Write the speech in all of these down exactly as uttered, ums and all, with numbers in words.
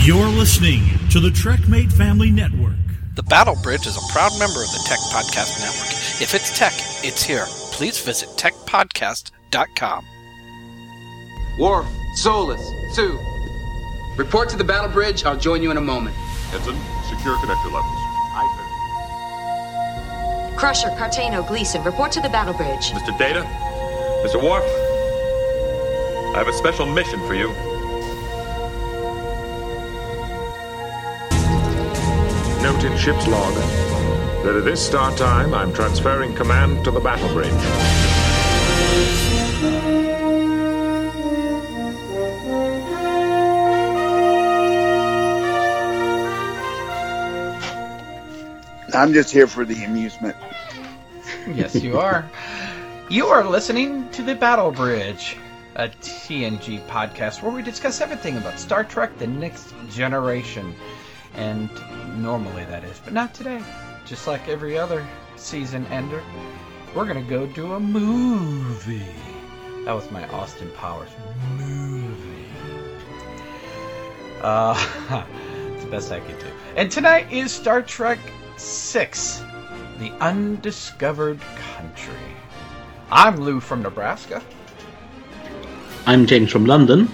You're listening to the TrekMate Family Network. The Battle Bridge is a proud member of the Tech Podcast Network. If it's tech, it's here. Please visit tech podcast dot com. Worf, Solus, Sue. Report to the Battle Bridge. I'll join you in a moment. Ensign, secure connector levels. Aye, Crusher, Cartano, Gleason, report to the Battle Bridge. Mister Data, Mister Worf, I have a special mission for you. Note in ship's log that at this start time, I'm transferring command to the Battle Bridge. I'm just here for the amusement. Yes, you are. You are listening to The Battle Bridge, a T N G podcast where we discuss everything about Star Trek The Next Generation. And normally that is, but not today. Just like every other season ender, we're going to go do a movie. That was my Austin Powers movie. Uh, it's the best I could do. And tonight is Star Trek six, The Undiscovered Country. I'm Lou from Nebraska. I'm James from London.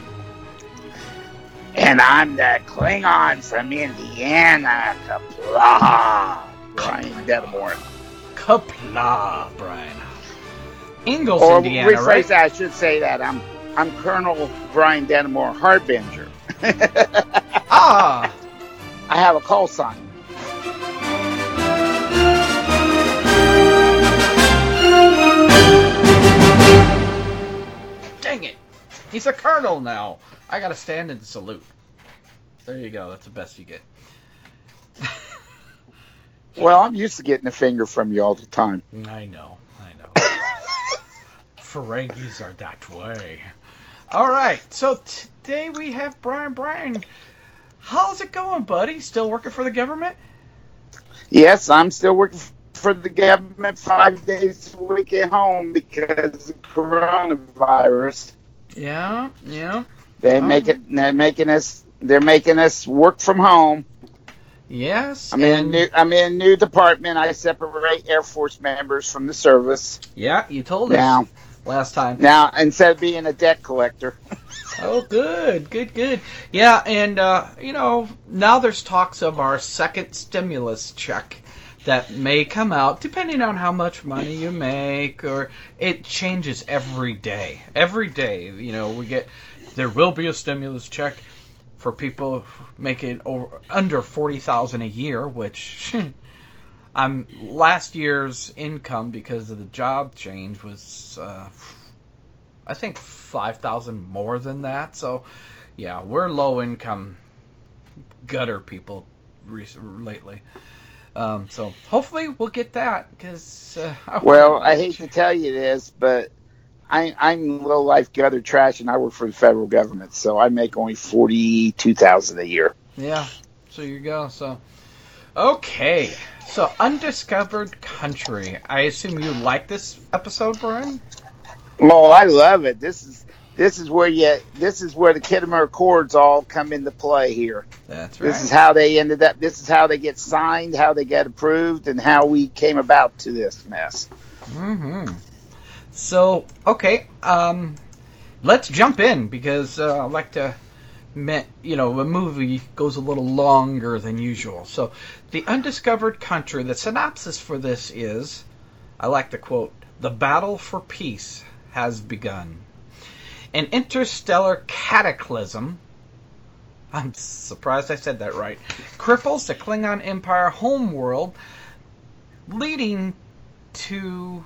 And I'm the Klingon from Indiana, Kapla, Brian Dedamore. Kapla, Brian. Ingalls, or Indiana, rephrase right? that, I should say that. I'm I'm Colonel Brian Dedamore Harbinger. Ah! I have a call sign. Dang it! He's a colonel now. I gotta stand and salute. There you go. That's the best you get. Well, I'm used to getting a finger from you all the time. I know. I know. Ferengis are that way. All right. So today we have Brian. Brian, how's it going, buddy? Still working for the government? Yes, I'm still working for the government five days a week at home because of coronavirus. Yeah. Yeah. They make it. They're making us. They're making us work from home. Yes. I'm in a new. I'm in a new department. I separate Air Force members from the service. Yeah, you told us now, last time. Now, instead of being a debt collector. Oh, good, good, good. Yeah, and uh, you know, now there's talks of our second stimulus check that may come out, depending on how much money you make, or it changes every day. Every day, you know, we get. There will be a stimulus check for people making over, under forty thousand dollars a year, which I'm last year's income because of the job change was, uh, I think, five thousand dollars more than that. So, yeah, we're low income gutter people re- lately. Um, so hopefully we'll get that because. Uh, I well, I hate to tell you this, but. I, I'm low life gutter trash, and I work for the federal government, so I make only forty two thousand a year. Yeah, so you go. So, okay, so Undiscovered Country. I assume you like this episode, Brian? Well, I love it. This is this is where you this is where the Khitomer Accords all come into play here. That's right. This is how they ended up. This is how they get signed, how they get approved, and how we came about to this mess. Mm-hmm. So, okay, um, let's jump in, because uh, I like to, you know, a movie goes a little longer than usual. So, The Undiscovered Country, the synopsis for this is, I like to quote, "The battle for peace has begun. An interstellar cataclysm," I'm surprised I said that right, "cripples the Klingon Empire homeworld, leading to..."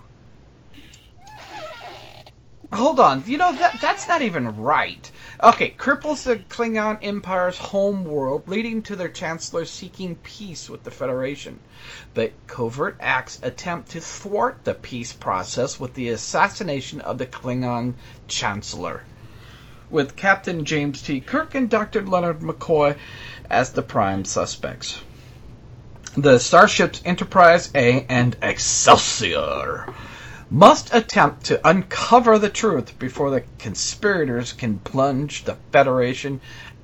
Hold on, you know, that that's not even right. Okay, cripples the Klingon Empire's homeworld, leading to their chancellor seeking peace with the Federation. But covert acts attempt to thwart the peace process with the assassination of the Klingon chancellor, with Captain James T. Kirk and Doctor Leonard McCoy as the prime suspects. The starships Enterprise A and Excelsior must attempt to uncover the truth before the conspirators can plunge the Federation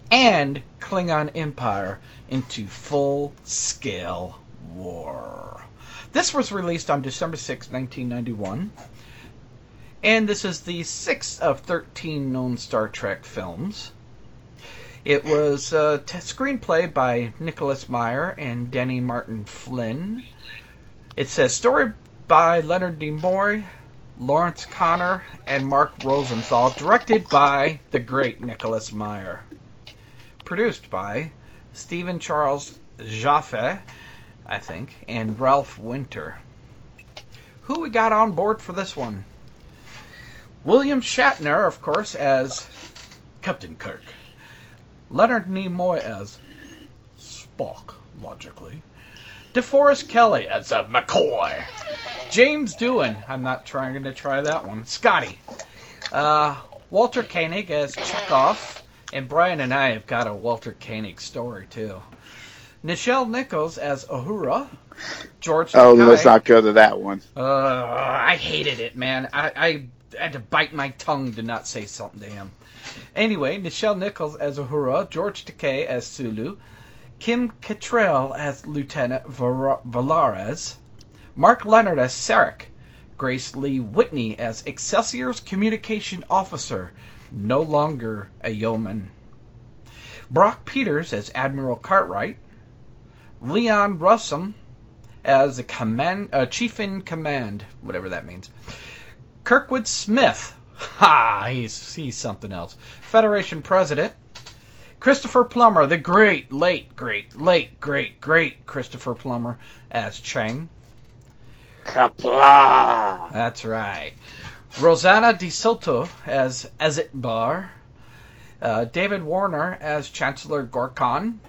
and Klingon Empire into full-scale war. This was released on December sixth, nineteen ninety-one, and this is the sixth of thirteen known Star Trek films. It was a t- screenplay by Nicholas Meyer and Denny Martin Flynn. It says story by Leonard Nimoy, Lawrence Connor, and Mark Rosenthal, directed by the great Nicholas Meyer. Produced by Stephen Charles Jaffe, I think, and Ralph Winter. Who we got on board for this one? William Shatner, of course, as Captain Kirk. Leonard Nimoy as Spock, logically. DeForest Kelley as a McCoy. James Doohan, I'm not trying to try that one. Scotty. Uh, Walter Koenig as Chekhov. And Brian and I have got a Walter Koenig story, too. Nichelle Nichols as Uhura. George Oh, Takei. let's not go to that one. Uh, I hated it, man. I, I had to bite my tongue to not say something to him. Anyway, Nichelle Nichols as Uhura. George Takei as Sulu. Kim Cattrall as Lieutenant Var- Valares. Mark Leonard as Sarek. Grace Lee Whitney as Excelsior's Communication Officer, no longer a yeoman. Brock Peters as Admiral Cartwright. Leon Russum as a command, uh, Chief in Command, whatever that means. Kirkwood Smith, ha, he's, he's something else. Federation President. Christopher Plummer, the great, late, great, late, great, great Christopher Plummer as Chang. Kapla! That's right. Rosanna De Soto as Ezit Bar. Uh, David Warner as Chancellor Gorkon.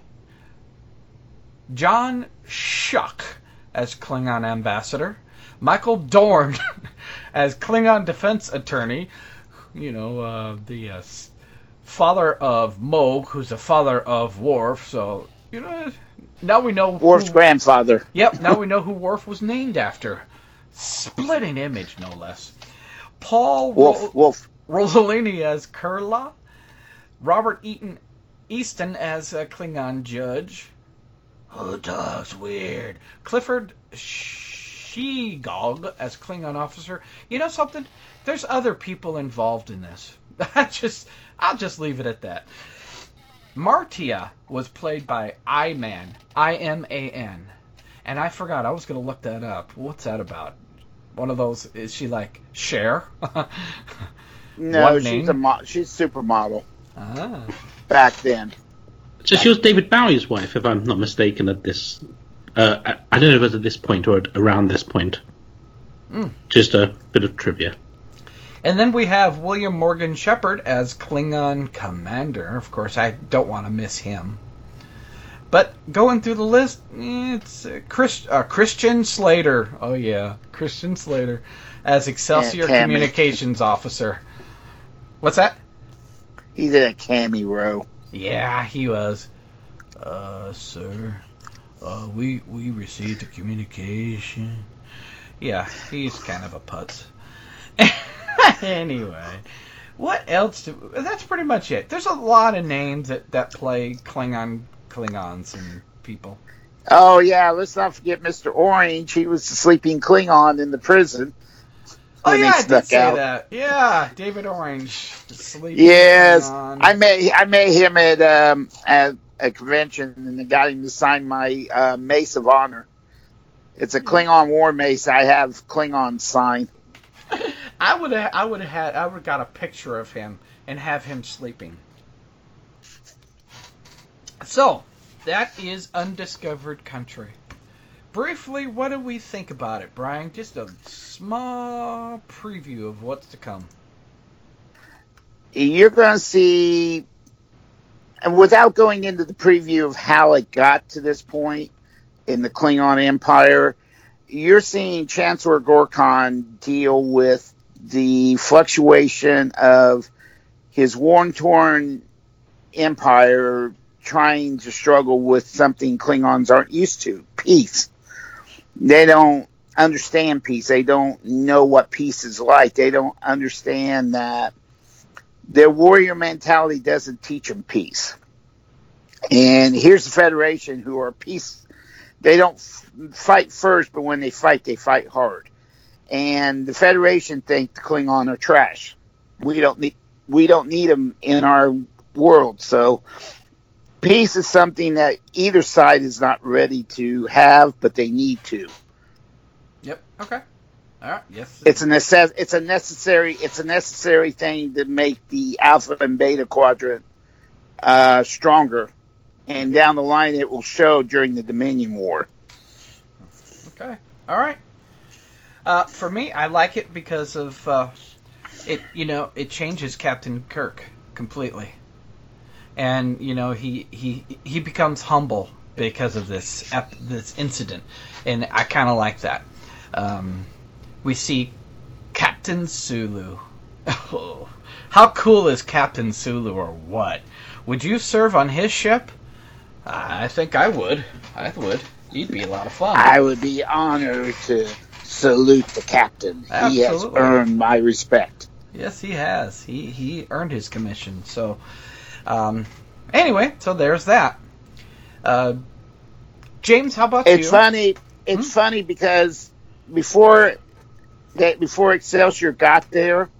John Schuck as Klingon Ambassador. Michael Dorn as Klingon Defense Attorney. You know, uh, the uh, father of Moog, who's the father of Worf. So, you know, now we know... Worf's who, grandfather. Yep, now we know who Worf was named after. Splitting image, no less. Paul Wolf, Ro- Wolf. Rossellini as Kurla. Robert Eaton Easton as a Klingon judge. Who talks weird? Clifford Sheegog as Klingon officer. You know something? There's other people involved in this. I just, I'll just leave it at that. Martia was played by I-Man, I M A N. And I forgot, I was going to look that up. What's that about? One of those, is she like Cher? No, One she's name? a mo- she's a supermodel Ah. back then. So she was David Bowie's wife, if I'm not mistaken, at this... Uh, I, I don't know if it was at this point or at, around this point. Mm. Just a bit of trivia. And then we have William Morgan Shepard as Klingon Commander. Of course, I don't want to miss him. But going through the list, it's uh, Chris, uh, Christian Slater. Oh, yeah. Christian Slater as Excelsior Yeah, Cammy. Communications Officer. What's that? He did a cameo. Yeah, he was. Uh, sir, uh, we we received a communication. Yeah, he's kind of a putz. Anyway, what else? Do, that's pretty much it. There's a lot of names that, that play Klingon Klingons and people. Oh, yeah, let's not forget Mister Orange. He was the sleeping Klingon in the prison. Oh, when yeah, he I did snuck say out. that. Yeah, David Orange. Sleeping Yes, Klingon. I met I met him at um at a convention, and I got him to sign my uh, Mace of Honor. It's a Klingon war mace. I have Klingon sign. I would have I would have had I would have got a picture of him and have him sleeping. So, that is Undiscovered Country. Briefly, what do we think about it, Brian? Just a small preview of what's to come. You're going to see, and without going into the preview of how it got to this point in the Klingon Empire, you're seeing Chancellor Gorkon deal with the fluctuation of his worn-torn empire trying to struggle with something Klingons aren't used to, peace. They don't understand peace. They don't know what peace is like. They don't understand that their warrior mentality doesn't teach them peace. And here's the Federation, who are peace. They don't f- fight first, but when they fight, they fight hard. And the Federation think the Klingon are trash. We don't need we don't need them in our world. So peace is something that either side is not ready to have, but they need to. Yep. Okay. All right. Yes. It's a necess- It's a necessary. It's a necessary thing to make the Alpha and Beta Quadrant uh, stronger. And down the line, it will show during the Dominion War. Okay. All right. Uh, for me, I like it because of uh, it. You know, it changes Captain Kirk completely, and you know he he he becomes humble because of this ep- this incident, and I kind of like that. Um, we see Captain Sulu. Oh, how cool is Captain Sulu, or what? Would you serve on his ship? I think I would. I would. He'd be a lot of fun. I would be honored to salute the captain. Absolutely. He has earned my respect. Yes, he has. He he earned his commission. So, um, anyway, so there's that. Uh, James, how about it's you? funny. It's hmm? funny because before that, before Excelsior got there,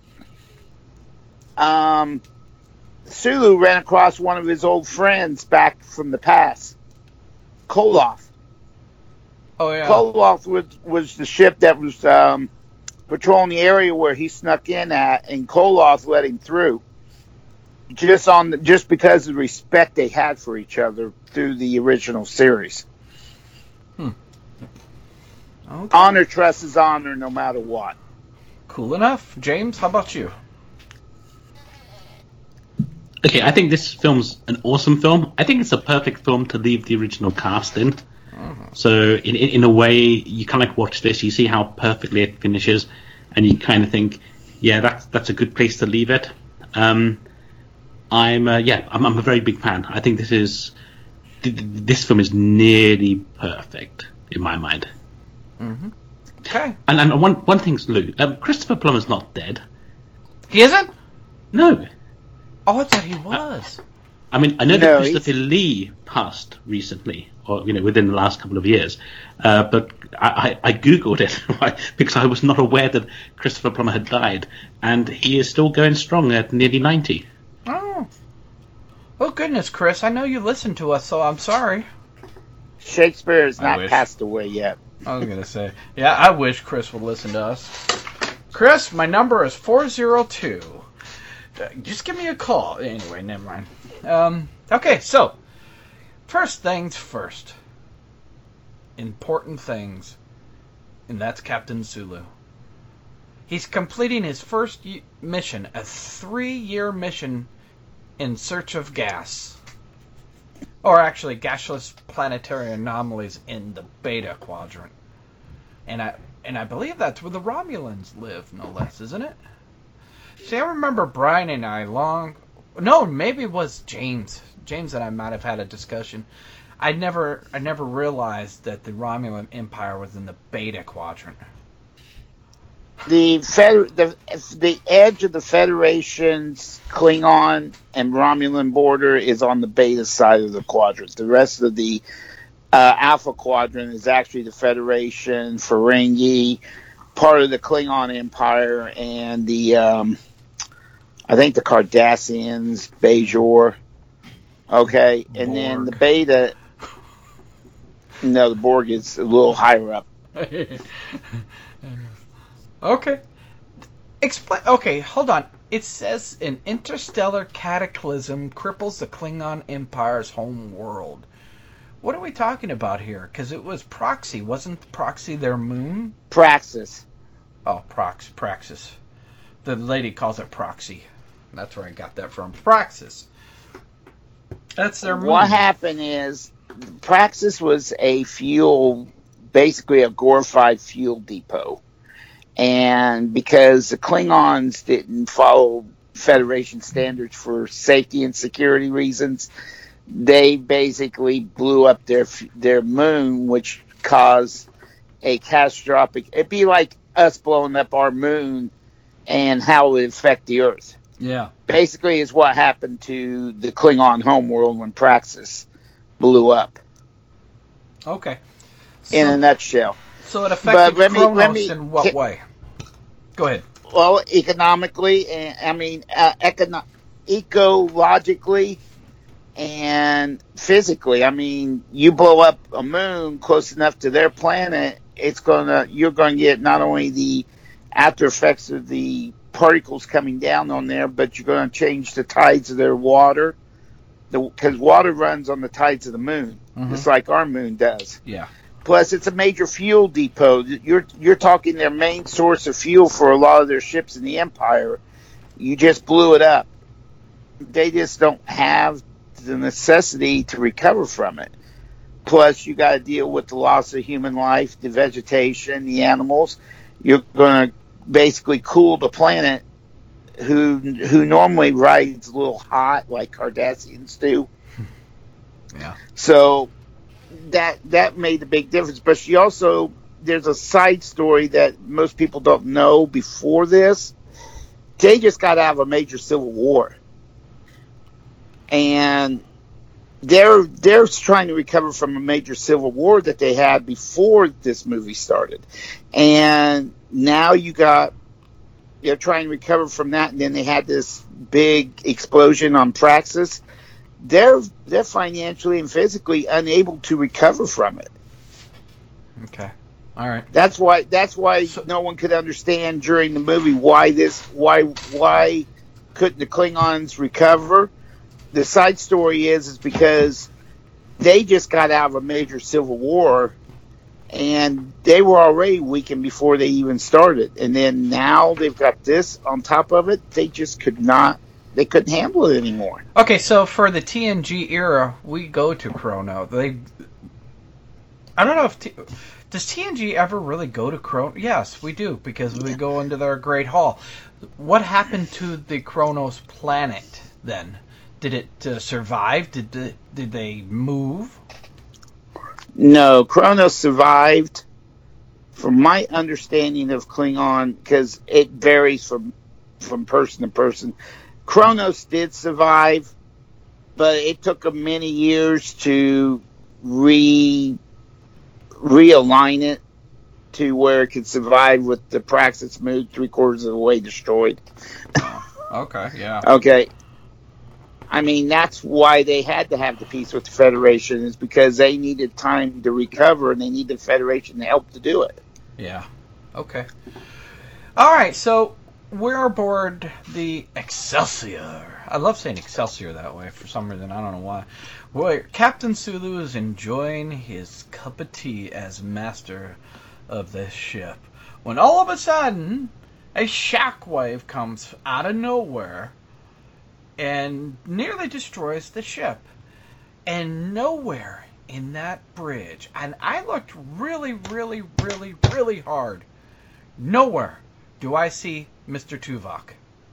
um. Sulu ran across one of his old friends back from the past, Koloth. Oh, yeah. Koloth was, was the ship that was um, patrolling the area where he snuck in at, and Koloth let him through. Just on the, just because of the respect they had for each other through the original series. Hmm. Okay. Honor, trust is honor no matter what. Cool enough. James, how about you? Okay, I think this film's an awesome film. I think it's a perfect film to leave the original cast in. Uh-huh. So, in, in in a way, you kind of like watch this, you see how perfectly it finishes, and you kind of think, yeah, that's that's a good place to leave it. Um, I'm uh, yeah, I'm, I'm a very big fan. I think this is this film is nearly perfect in my mind. Mm-hmm. Okay. And and one one thing's Lou, um, Christopher Plummer's not dead. He isn't? No. Oh, I thought he was. I mean, I know no, that Christopher he's... Lee passed recently, or you know, within the last couple of years. Uh, but I, I, I googled it because I was not aware that Christopher Plummer had died, and he is still going strong at nearly ninety. Oh, oh goodness, Chris! I know you listen to us, so I'm sorry. Shakespeare has not passed away yet. I was gonna say, yeah, I wish Chris would listen to us. Chris, my number is four zero two. Just give me a call. Anyway, never mind. Um, okay, so, first things first. Important things. And that's Captain Sulu. He's completing his first mission, a three-year mission in search of gas. Or actually, gaseous planetary anomalies in the Beta Quadrant. And I, and I believe that's where the Romulans live, no less, isn't it? See, I remember Brian and I long... No, maybe it was James. James and I might have had a discussion. I never I never realized that the Romulan Empire was in the Beta Quadrant. The, Fed, the, the edge of the Federation's Klingon and Romulan border is on the Beta side of the quadrant. The rest of the uh, Alpha Quadrant is actually the Federation, Ferengi, part of the Klingon Empire, and the... Um, I think the Cardassians, Bajor, okay, and Borg. Then the Beta, no, the Borg is a little higher up. Okay. Explain. Okay, hold on. It says an interstellar cataclysm cripples the Klingon Empire's home world. What are we talking about here? Because it was Proxy. Wasn't Proxy their moon? Praxis. Oh, Prox, Praxis. The lady calls it Proxy. That's where I got that from. Praxis. That's their moon. What happened is, Praxis was a fuel, basically a glorified fuel depot. And because the Klingons didn't follow Federation standards for safety and security reasons, they basically blew up their their moon, which caused a catastrophic... It'd be like us blowing up our moon and how it would affect the Earth. Yeah. Basically is what happened to the Klingon homeworld when Praxis blew up. Okay. In So- a nutshell. So it affected let me- Kronos let me- in what can- way? Go ahead. Well, economically, and I mean, uh, econo- ecologically, and physically. I mean, you blow up a moon close enough to their planet, it's gonna you're going to get not only the after effects of the particles coming down on there, but you're going to change the tides of their water, because water runs on the tides of the moon, Mhm. just like our moon does. Yeah. Plus, it's a major fuel depot. You're you're talking their main source of fuel for a lot of their ships in the Empire. You just blew it up. They just don't have the necessity to recover from it. Plus, you got to deal with the loss of human life, the vegetation, the animals. You're going to basically cool the planet, who who normally rides a little hot like Cardassians do. Yeah. So that that made a big difference. But she also, there's a side story that most people don't know before this. They just got out of a major civil war, and they're they're trying to recover from a major civil war that they had before this movie started, and now you got they're trying to recover from that, and then they had this big explosion on Praxis. They're they're financially and physically unable to recover from it. Okay. All right. That's why that's why no one could understand during the movie why this why why couldn't the Klingons recover. The side story is is because they just got out of a major civil war, and they were already weakened before they even started. And then now they've got this on top of it. They just could not. They couldn't handle it anymore. Okay, so for the T N G era, we go to Chrono. They, I don't know if T, does T N G ever really go to Chrono? Yes, we do, because we go into their Great Hall. What happened to the Kronos planet then? Did it uh, survive? Did the, did they move? No, Kronos survived. From my understanding of Klingon, because it varies from from person to person, Kronos did survive, but it took them many years to re realign it to where it could survive with the Praxis moon three quarters of the way destroyed. Okay, yeah. Okay. I mean, that's why they had to have the peace with the Federation, is because they needed time to recover, and they needed the Federation to help to do it. Yeah. Okay. All right, so we're aboard the Excelsior. I love saying Excelsior that way for some reason. I don't know why. Boy, Captain Sulu is enjoying his cup of tea as master of this ship, when all of a sudden a shockwave comes out of nowhere and nearly destroys the ship. And nowhere in that bridge, and I looked really, really, really, really hard, nowhere do I see Mister Tuvok.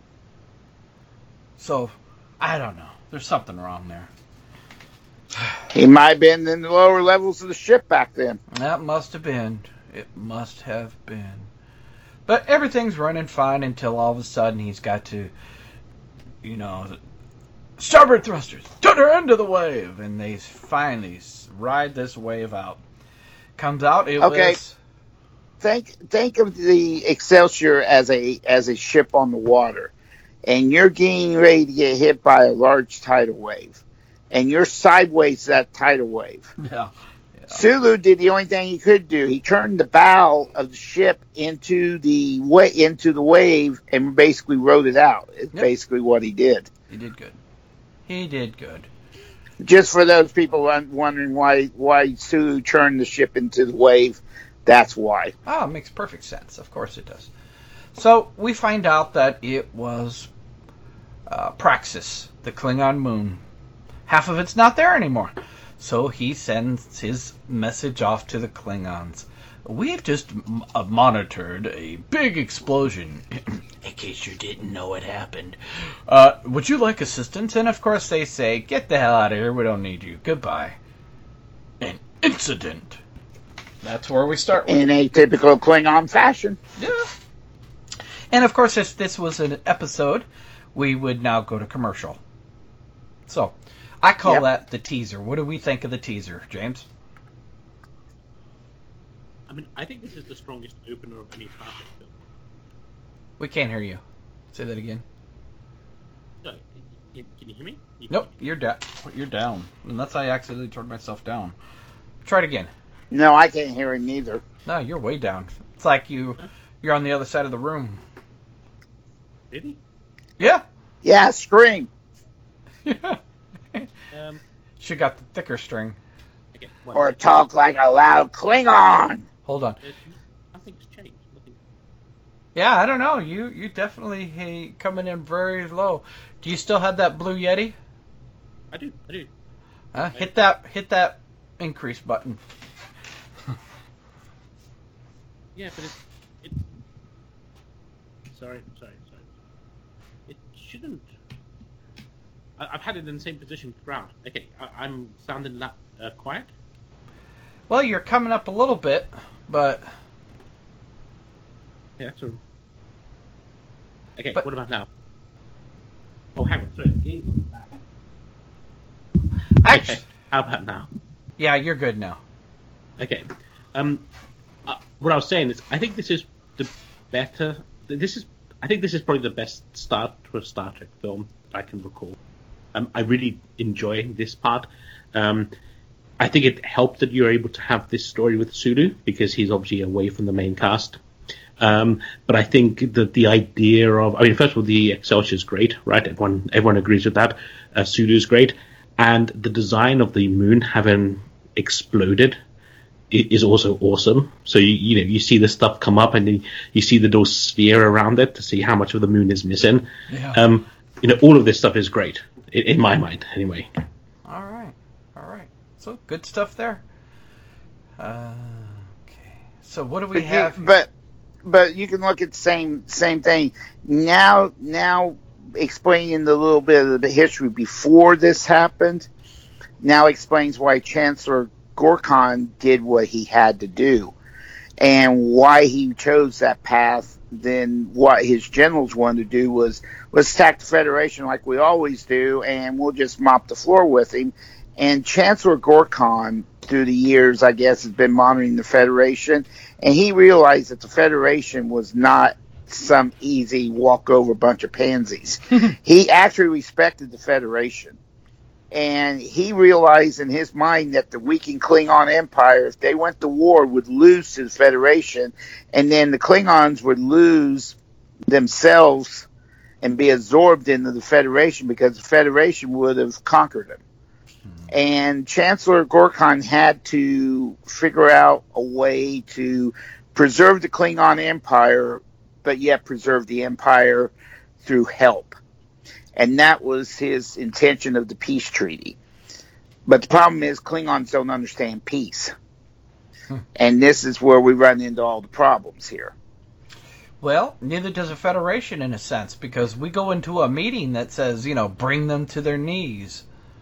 So, I don't know. There's something wrong there. He might have been in the lower levels of the ship back then. That must have been. It must have been. But everything's running fine until all of a sudden he's got to, you know, starboard thrusters, turn her into the wave, and they finally ride this wave out. Comes out, it Okay. was... Think think of the Excelsior as a as a ship on the water, and you're getting ready to get hit by a large tidal wave, and you're sideways to that tidal wave. Yeah. Sulu did the only thing he could do. He turned the bow of the ship into the way into the wave and basically rode it out. It's Yep. basically what he did. He did good. He did good. Just for those people wondering why why Sulu turned the ship into the wave, that's why. Oh, it makes perfect sense. Of course it does. So we find out that it was uh, Praxis, the Klingon moon. Half of it's not there anymore. So he sends his message off to the Klingons. We've just m- uh, monitored a big explosion. In case you didn't know it happened. Uh, would you like assistance? And of course they say, get the hell out of here. We don't need you. Goodbye. An incident. That's where we start with. In a typical Klingon fashion. Yeah. And of course, if this was an episode, we would now go to commercial. So, I call Yep. that the teaser. What do we think of the teaser, James? I mean, I think this is the strongest opener of any Star Trek film. We can't hear you. Say that again. So, can, can you hear me? You Nope, you're down. You're down. Unless I accidentally turned myself down. Try it again. No, I can't hear him either. No, you're way down. It's like you, you're on the other side of the room. Really? Yeah. Yeah, scream. Yeah. Um, She got the thicker string. okay, well, Or talk like a loud Klingon. Hold on. uh, nothing's changed. Nothing. Yeah, I don't know. You you definitely hey, coming in very low. Do you still have that blue Yeti? I do, I do. Uh, hit that hit that increase button. Yeah, but it's... it's... Sorry, sorry, sorry. It shouldn't... I, I've had it in the same position throughout. Okay, I, I'm sounding that uh, quiet? Well, you're coming up a little bit, but Yeah, that's all. Okay, But- what about now? Oh, hang on, sorry. Can you- actually, Okay, how about now? yeah, you're good now. Okay. Um, uh, what I was saying is, I think this is the better. This is, I think this is probably the best start to a Star Trek film I can recall. Um, I really enjoy this part. Um, I think it helped that you're able to have this story with Sulu because he's obviously away from the main cast. Um, but I think that the idea of, I mean, first of all, the Excelsior is great, right? Everyone, everyone agrees with that. Uh, Sulu is great, and the design of the moon having exploded is also awesome. So you you know you see the stuff come up, and then you see the little sphere around it to see how much of the moon is missing. Yeah. Um, you know, all of this stuff is great in, in my mind, anyway. All right, all right. So good stuff there. Uh, okay. So what do we But you, have? but but you can look at the same same thing now. Now explaining the little bit of the history before this happened. Now explains why Chancellor Gorkon did what he had to do, and why he chose that path. Then what his generals wanted to do was let's attack the Federation like we always do, and we'll just mop the floor with him. And Chancellor Gorkon, through the years, I guess, has been monitoring the Federation, and he realized that the Federation was not some easy walkover bunch of pansies. He actually respected the Federation. And he realized in his mind that the weakened Klingon Empire, if they went to war, would lose to the Federation, and then the Klingons would lose themselves and be absorbed into the Federation because the Federation would have conquered them. And Chancellor Gorkon had to figure out a way to preserve the Klingon Empire, but yet preserve the Empire through help. And that was his intention of the peace treaty. But the problem is Klingons don't understand peace. Hmm. And this is where we run into all the problems here. Well, neither does a Federation in a sense, because we go into a meeting that says, you know, bring them to their knees.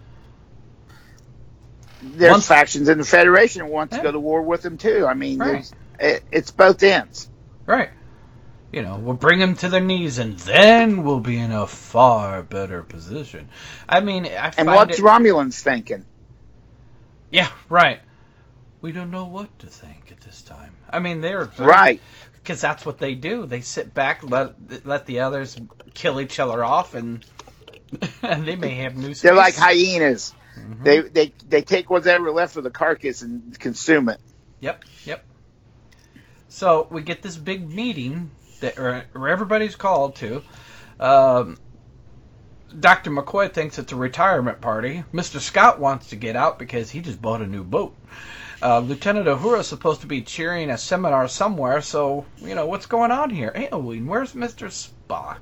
There's Once- factions in the Federation that want to Yeah. go to war with them too. I mean, Right. there's it, it's both ends. Right. You know, we'll bring them to their knees, and then we'll be in a far better position. I mean, I find And what's it... Romulans thinking? Yeah, right. We don't know what to think at this time. I mean, they're... Right. Because that's what they do. They sit back, let let the others kill each other off, and, and they may have new space. They're like hyenas. Mhm. They, they, they take whatever left of the carcass and consume it. Yep, yep. So we get this big meeting that or, or everybody's called to. Um, Doctor McCoy thinks it's a retirement party. Mister Scott wants to get out because he just bought a new boat. Uh, Lieutenant Uhura is supposed to be cheering a seminar somewhere, so, you know, what's going on here? Aowen, where's Mister Spock?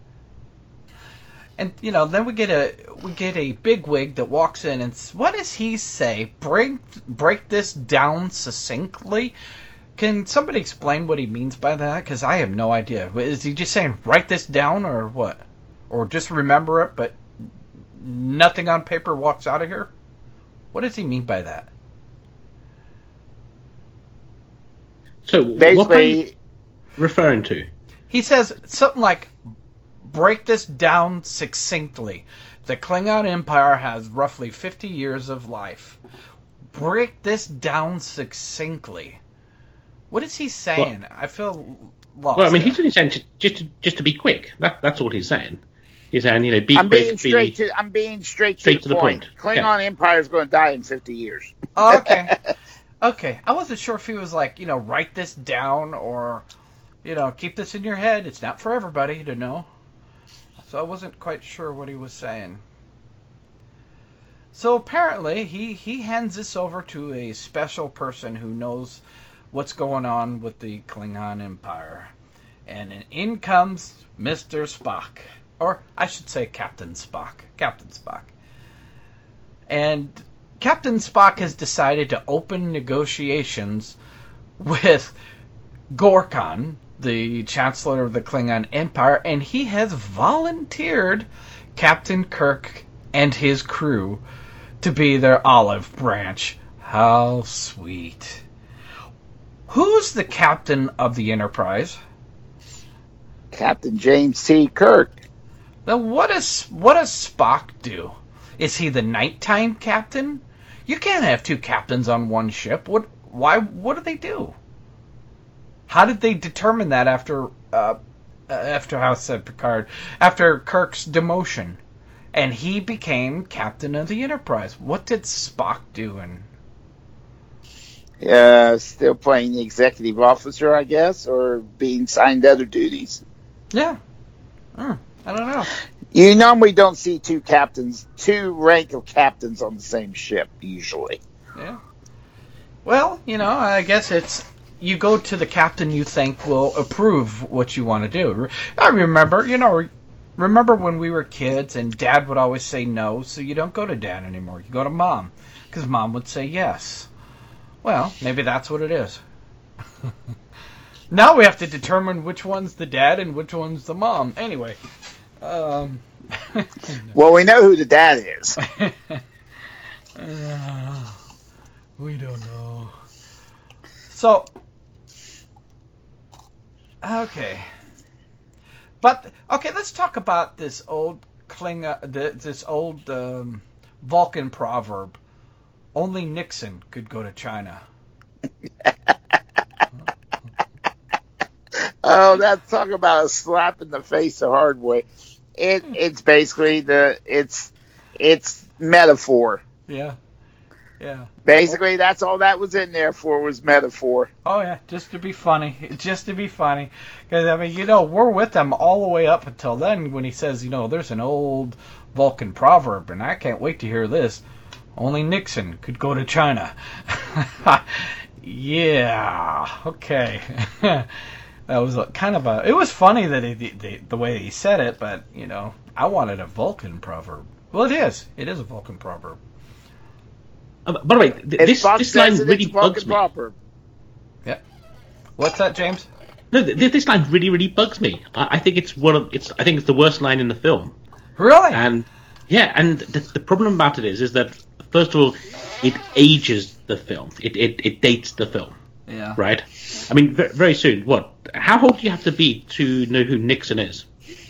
And, you know, then we get a we get a bigwig that walks in, and s- what does he say? Break, break this down succinctly? Can somebody explain what he means by that? Because I have no idea. Is he just saying, write this down, or what? Or just remember it, but nothing on paper walks out of here? What does he mean by that? So, what are you Basically, referring to? He says something like, break this down succinctly. The Klingon Empire has roughly fifty years of life. Break this down succinctly. What is he saying? Well, I feel lost. Well, I mean, there. he's only saying just, just, to, just to be quick. That, that's all he's saying. He's saying, you know, be I'm quick. being be, straight to. I'm being straight, straight to, to the the point. point. Klingon Yeah. Empire is going to die in fifty years. Oh, okay. Okay. I wasn't sure if he was like, you know, write this down or, you know, keep this in your head. It's not for everybody to know. So I wasn't quite sure what he was saying. So apparently he, he hands this over to a special person who knows what's going on with the Klingon Empire. And in comes Mister Spock. Or I should say Captain Spock. Captain Spock. And Captain Spock has decided to open negotiations with Gorkon, the Chancellor of the Klingon Empire, and he has volunteered Captain Kirk and his crew to be their olive branch. How sweet. Who's the captain of the Enterprise? Captain James T. Kirk. Now, what does what does Spock do? Is he the nighttime captain? You can't have two captains on one ship. What? Why? What do they do? How did they determine that after uh, after how said Picard after Kirk's demotion, and he became captain of the Enterprise? What did Spock do? And Uh, still playing the executive officer, I guess, or being signed to other duties. yeah, Hmm, I don't know. You normally don't see two captains, two rank of captains on the same ship, usually. Yeah. Well, you know, I guess it's you go to the captain you think will approve what you want to do. I remember, you know, remember when we were kids and Dad would always say no, so you don't go to Dad anymore. You go to Mom, because Mom would say yes. Well, maybe that's what it is. Now we have to determine which one's the dad and which one's the mom. Anyway. Um, Well, we know who the dad is. uh, we don't know. So, okay. But, okay, let's talk about this old Klingon, this old um, Vulcan proverb. Only Nixon could go to China. Oh, that's talk about a slap in the face the hard way. It it's basically the it's it's metaphor. Yeah. Yeah. Basically, that's all that was in there for was metaphor. Oh, yeah, just to be funny. Just to be funny. Because, I mean, you know, we're with them all the way up until then when he says, you know, there's an old Vulcan proverb, and I can't wait to hear this. Only Nixon could go to China. Yeah, okay. That was a, kind of a... It was funny that he, the, the way he said it, but, you know, I wanted a Vulcan proverb. Well, it is. It is a Vulcan proverb. Uh, by the way, th- this, this line really bugs me. Proper. Yeah. What's that, James? No, th- this line really, really bugs me. I, I think it's one of it's. I think it's the worst line in the film. Really? And yeah, and the, the problem about it is, is that first of all, it ages the film. It it, it dates the film. Yeah. Right. I mean, very, very soon. What? How old do you have to be to know who Nixon is?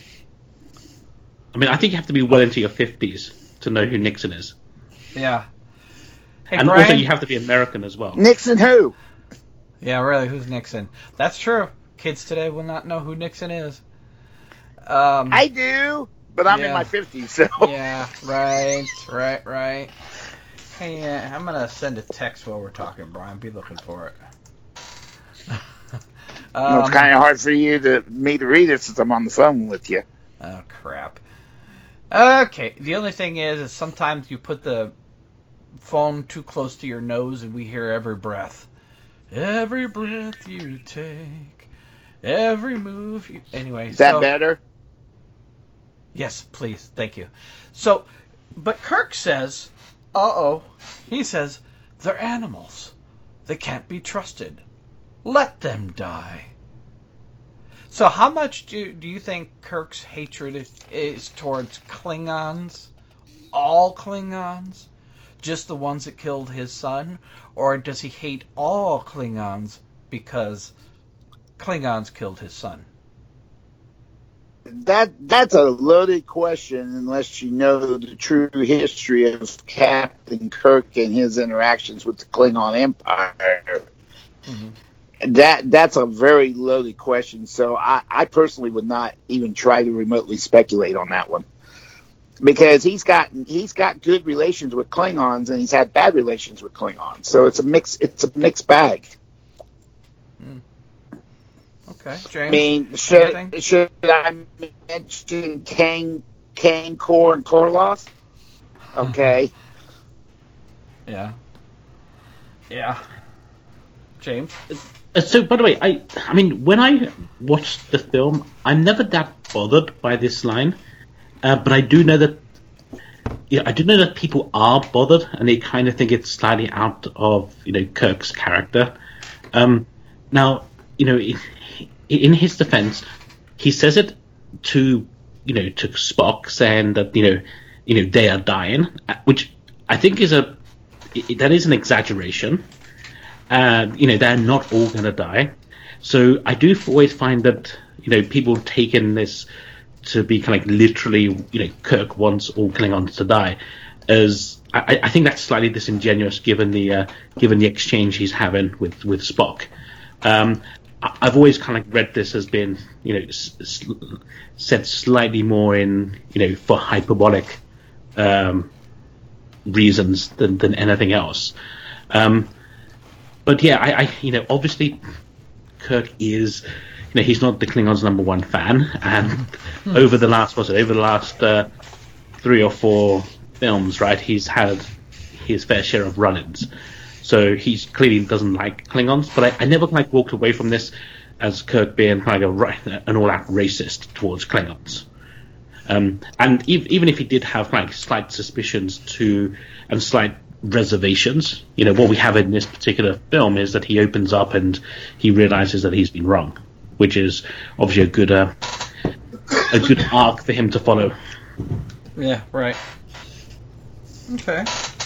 I mean, I think you have to be well into your fifties to know who Nixon is. Yeah. Hey, and Brian? also, you have to be American as well. Nixon who? Yeah, really, who's Nixon? That's true. Kids today will not know who Nixon is. Um, I do, but I'm yeah. in my fifties, so. Yeah, right, right, right. Hey, uh, I'm going to send a text while we're talking, Brian. Be looking for it. Well, it's Um, kind of hard for you to me to read it since I'm on the phone with you. Oh, crap. Okay, the only thing is, is sometimes you put the phone too close to your nose and we hear every breath. Every breath you take, every move you... Anyway, Is that so, better? Yes, please, thank you. So, but Kirk says, uh-oh, he says, they're animals. They can't be trusted. Let them die. So how much do, do you think Kirk's hatred is, is towards Klingons? All Klingons? Just the ones that killed his son? Or does he hate all Klingons because Klingons killed his son? that that's a loaded question unless you know the true history of Captain Kirk and his interactions with the Klingon Empire. Mm-hmm. That that's a very loaded question. So I, I personally would not even try to remotely speculate on that one, because he's got he's got good relations with Klingons and he's had bad relations with Klingons. So it's a mix. It's a mixed bag. Mm. Okay, James. I mean, should, should I mention Kane, Kane, Kor, and Korloth? Okay. Yeah. Yeah. James? Uh, so, by the way, I I mean, when I watched the film, I'm never that bothered by this line, uh, but I do know that, yeah, I do know that people are bothered, and they kind of think it's slightly out of, you know, Kirk's character. Um, now, you know, in, in his defense, he says it to, you know, to Spock, saying that, you know, you know, they are dying, which I think is a that is an exaggeration. Uh, you know, they're not all going to die. So I do always find that, you know, people taking this to be kind of like literally, you know, Kirk wants all Klingons to die, as I, I think that's slightly disingenuous given the uh, given the exchange he's having with with Spock. Um, I, I've always kind of read this as being, you know, s- s- said slightly more in, you know, for hyperbolic um, reasons than than anything else. Um, But yeah, I, I, you know, obviously, Kirk is, you know, he's not the Klingons' number one fan, and over the last, what's it, over the last uh, three or four films, right, he's had his fair share of run-ins. So he clearly doesn't like Klingons, but I, I never like walked away from this as Kirk being kind of a, an all-out racist towards Klingons. Um, and ev- even if he did have like slight suspicions to and slight reservations, you know, what we have in this particular film is that he opens up and he realizes that he's been wrong, which is obviously a good uh, a good arc for him to follow. Yeah, right. Okay.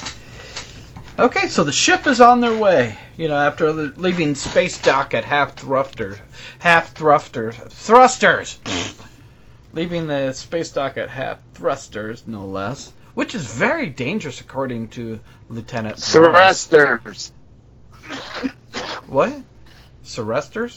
Okay, so the ship is on their way. You know, after leaving space dock at half thrusters, half thrusters, thrusters, leaving the space dock at half thrusters, no less. Which is very dangerous, according to Lieutenant Thrusters. What? Thrusters?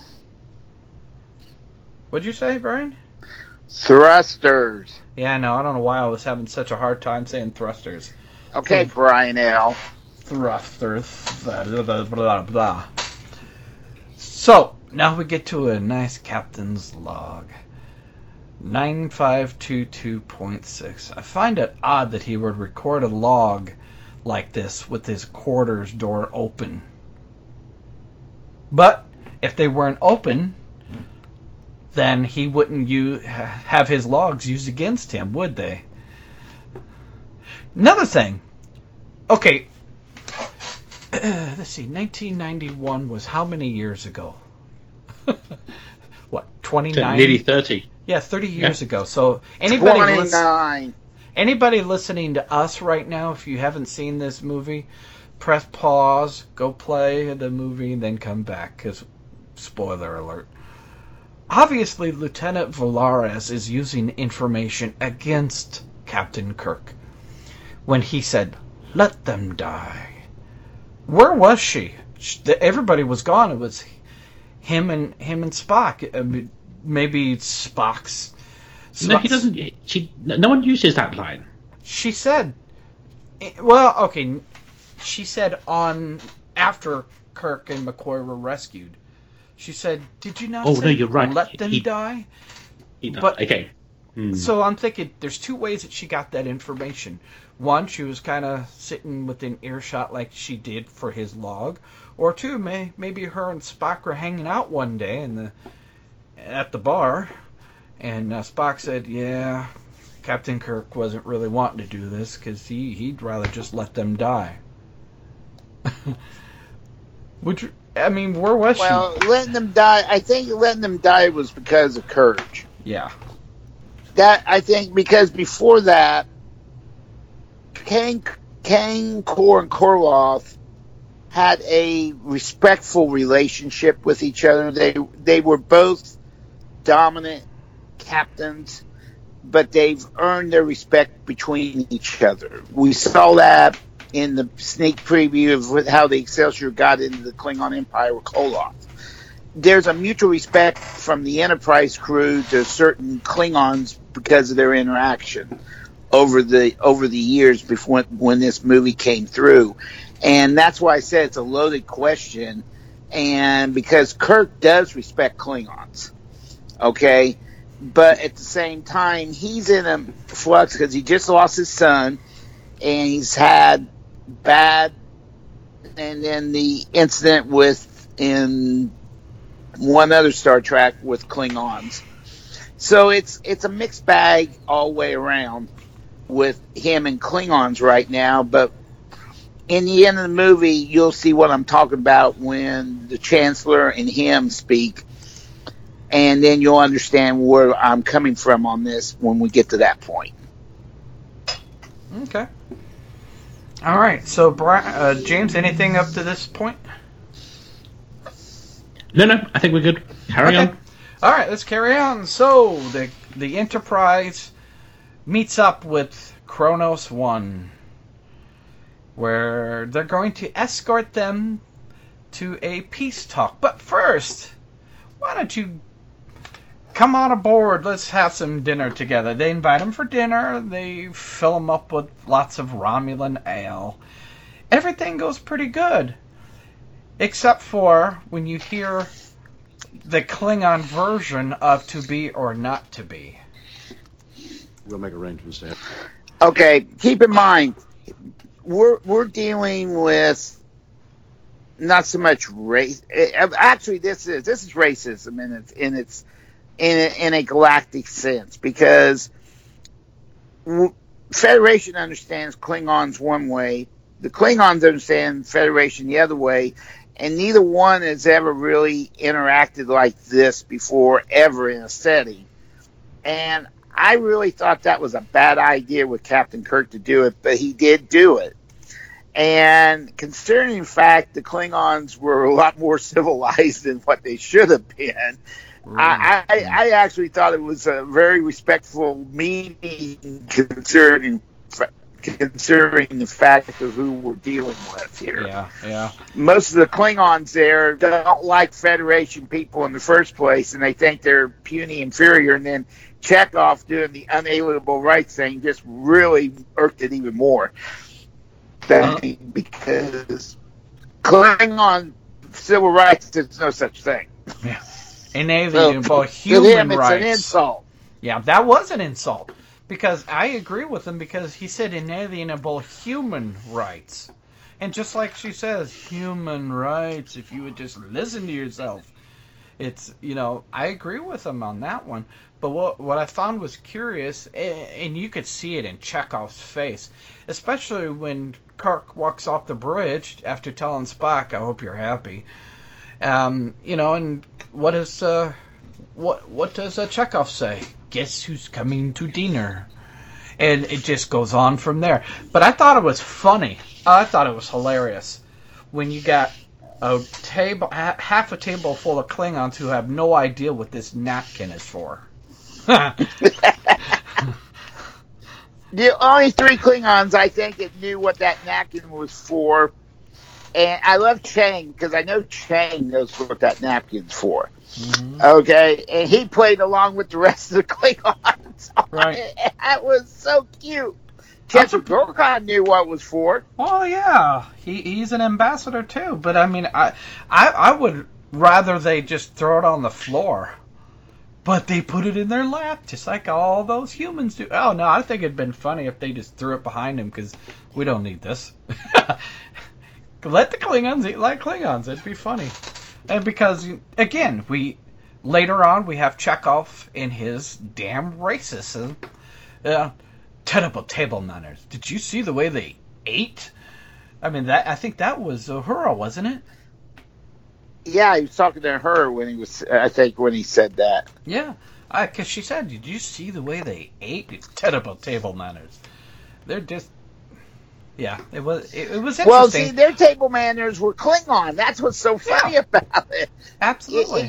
What'd you say, Brian? Thrusters. Yeah, no, I don't know why I was having such a hard time saying thrusters. Okay, Brian L. Thrusters. Blah, blah, blah, blah. So, now we get to a nice captain's log. nine five two two point six. I find it odd that he would record a log like this with his quarters door open. But if they weren't open, then he wouldn't use, have his logs used against him, would they? Another thing. Okay. Let's see. nineteen ninety-one was how many years ago? What, twenty-nine? Nearly thirty. Yeah, thirty years yeah. ago. So anybody twenty-nine. Lis- anybody listening to us right now, if you haven't seen this movie, press pause, go play the movie, and then come back, because spoiler alert. Obviously, Lieutenant Volaris is using information against Captain Kirk when he said, "Let them die." Where was she? Everybody was gone. It was him and him and Spock. I mean, maybe Spock's. Spock's. No, he doesn't. She. No one uses that line. She said, well, okay. She said on after Kirk and McCoy were rescued. She said, "Did you not oh, say no, you're right. let them he, die?" He died. But, okay. Hmm. So I'm thinking there's two ways that she got that information. One, she was kind of sitting within earshot like she did for his log. Or two, may, maybe her and Spock were hanging out one day in the at the bar, and uh, Spock said, "Yeah, Captain Kirk wasn't really wanting to do this because he, he'd rather just let them die." Would you, I mean, where was well, she? Well, letting them die, I think letting them die was because of courage. Yeah. That, I think, because before that, Kane, Kane, Kor, and Korloth had a respectful relationship with each other. They they were both dominant captains, but they've earned their respect between each other. We saw that in the sneak preview of how the Excelsior got into the Klingon Empire with Koloth. There's a mutual respect from the Enterprise crew to certain Klingons because of their interaction over the over the years before when this movie came through. And that's why I said it's a loaded question, and because Kirk does respect Klingons, okay? But at the same time, he's in a flux because he just lost his son, and he's had bad, and then the incident with in one other Star Trek with Klingons. So it's it's a mixed bag all the way around with him and Klingons right now, but in the end of the movie, you'll see what I'm talking about when the Chancellor and him speak, and then you'll understand where I'm coming from on this when we get to that point. Okay. All right. So, Brian, uh, James, anything up to this point? No, no. I think we're good. Carry okay. on. All right. Let's carry on. So, the the Enterprise meets up with Kronos One, where they're going to escort them to a peace talk. But first, why don't you come on aboard? Let's have some dinner together. They invite him for dinner. They fill him up with lots of Romulan ale. Everything goes pretty good. Except for when you hear the Klingon version of To Be or Not To Be. We'll make arrangements there. Okay, keep in mind, we're we're dealing with not so much race. Actually, this is this is racism in its in its in a, in a galactic sense, because Federation understands Klingons one way, the Klingons understand Federation the other way, and neither one has ever really interacted like this before, ever in a setting. And I really thought that was a bad idea with Captain Kirk to do it, but he did do it. And considering the fact the Klingons were a lot more civilized than what they should have been, mm-hmm. I, I, I actually thought it was a very respectful meeting considering considering the fact of who we're dealing with here. Yeah, yeah. Most of the Klingons there don't like Federation people in the first place, and they think they're puny inferior, and then Chekhov doing the unalienable rights thing just really irked it even more. Uh-huh. Because Klingon civil rights, there's no such thing. Yeah. Inalienable so, human to him, it's rights. an insult. Yeah, that was an insult. Because I agree with him, because he said inalienable human rights. And just like she says, human rights, if you would just listen to yourself. It's, you know, I agree with him on that one. But what what I found was curious, and you could see it in Chekhov's face, especially when Kirk walks off the bridge after telling Spock, I hope you're happy. Um, you know, and what is, uh, what, what does uh, Chekhov say? Guess who's coming to dinner? And it just goes on from there. But I thought it was funny. I thought it was hilarious when you got a table, half a table full of Klingons who have no idea what this napkin is for. The only three Klingons I think that knew what that napkin was for, and I love Chang because I know Chang knows what that napkin's for. Mm-hmm. Okay, and he played along with the rest of the Klingons. Right, that was so cute. Chancellor Gorkon knew what it was for. Oh yeah, he he's an ambassador too. But I mean, I I I would rather they just throw it on the floor. But they put it in their lap, just like all those humans do. Oh, no, I think it'd been funny if they just threw it behind him, because we don't need this. Let the Klingons eat like Klingons. It'd be funny. And because, again, we later on, we have Chekhov in his damn racism. Uh, terrible table manners. Did you see the way they ate? I mean, that I think that was Uhura, wasn't it? Yeah, he was talking to her when he was, I think, when he said that. Yeah, because she said, did you see the way they ate? It's terrible table manners. They're just, yeah, it was it, it was interesting. Well, see, their table manners were Klingon. That's what's so funny yeah. about it. Absolutely. It, it,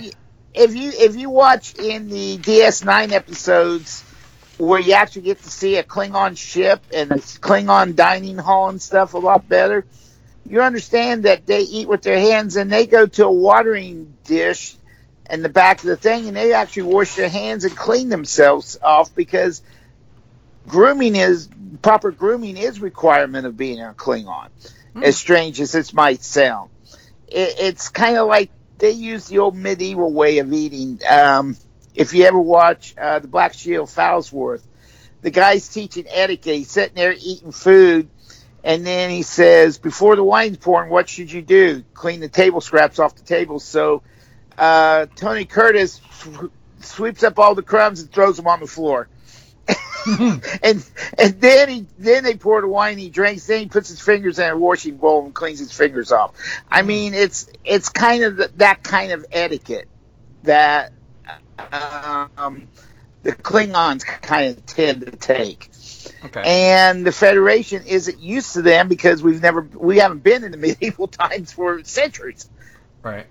if you if you watch in the D S nine episodes where you actually get to see a Klingon ship and a Klingon dining hall and stuff a lot better, you understand that they eat with their hands and they go to a watering dish in the back of the thing and they actually wash their hands and clean themselves off, because grooming is proper grooming is requirement of being a Klingon. Mm. As strange as this might sound, it, it's kind of like they use the old medieval way of eating. Um, if you ever watch uh, the Black Shield Falsworth, the guy's teaching etiquette. He's sitting there eating food, and then he says, before the wine's pouring, what should you do? Clean the table scraps off the table. So uh, Tony Curtis sw- sweeps up all the crumbs and throws them on the floor. and and then he then they pour the wine, he drinks, then he puts his fingers in a washing bowl and cleans his fingers off. I mean, it's it's kind of the, that kind of etiquette that um, the Klingons kind of tend to take. Okay. And the Federation isn't used to them because we've never we haven't been in the medieval times for centuries. Right.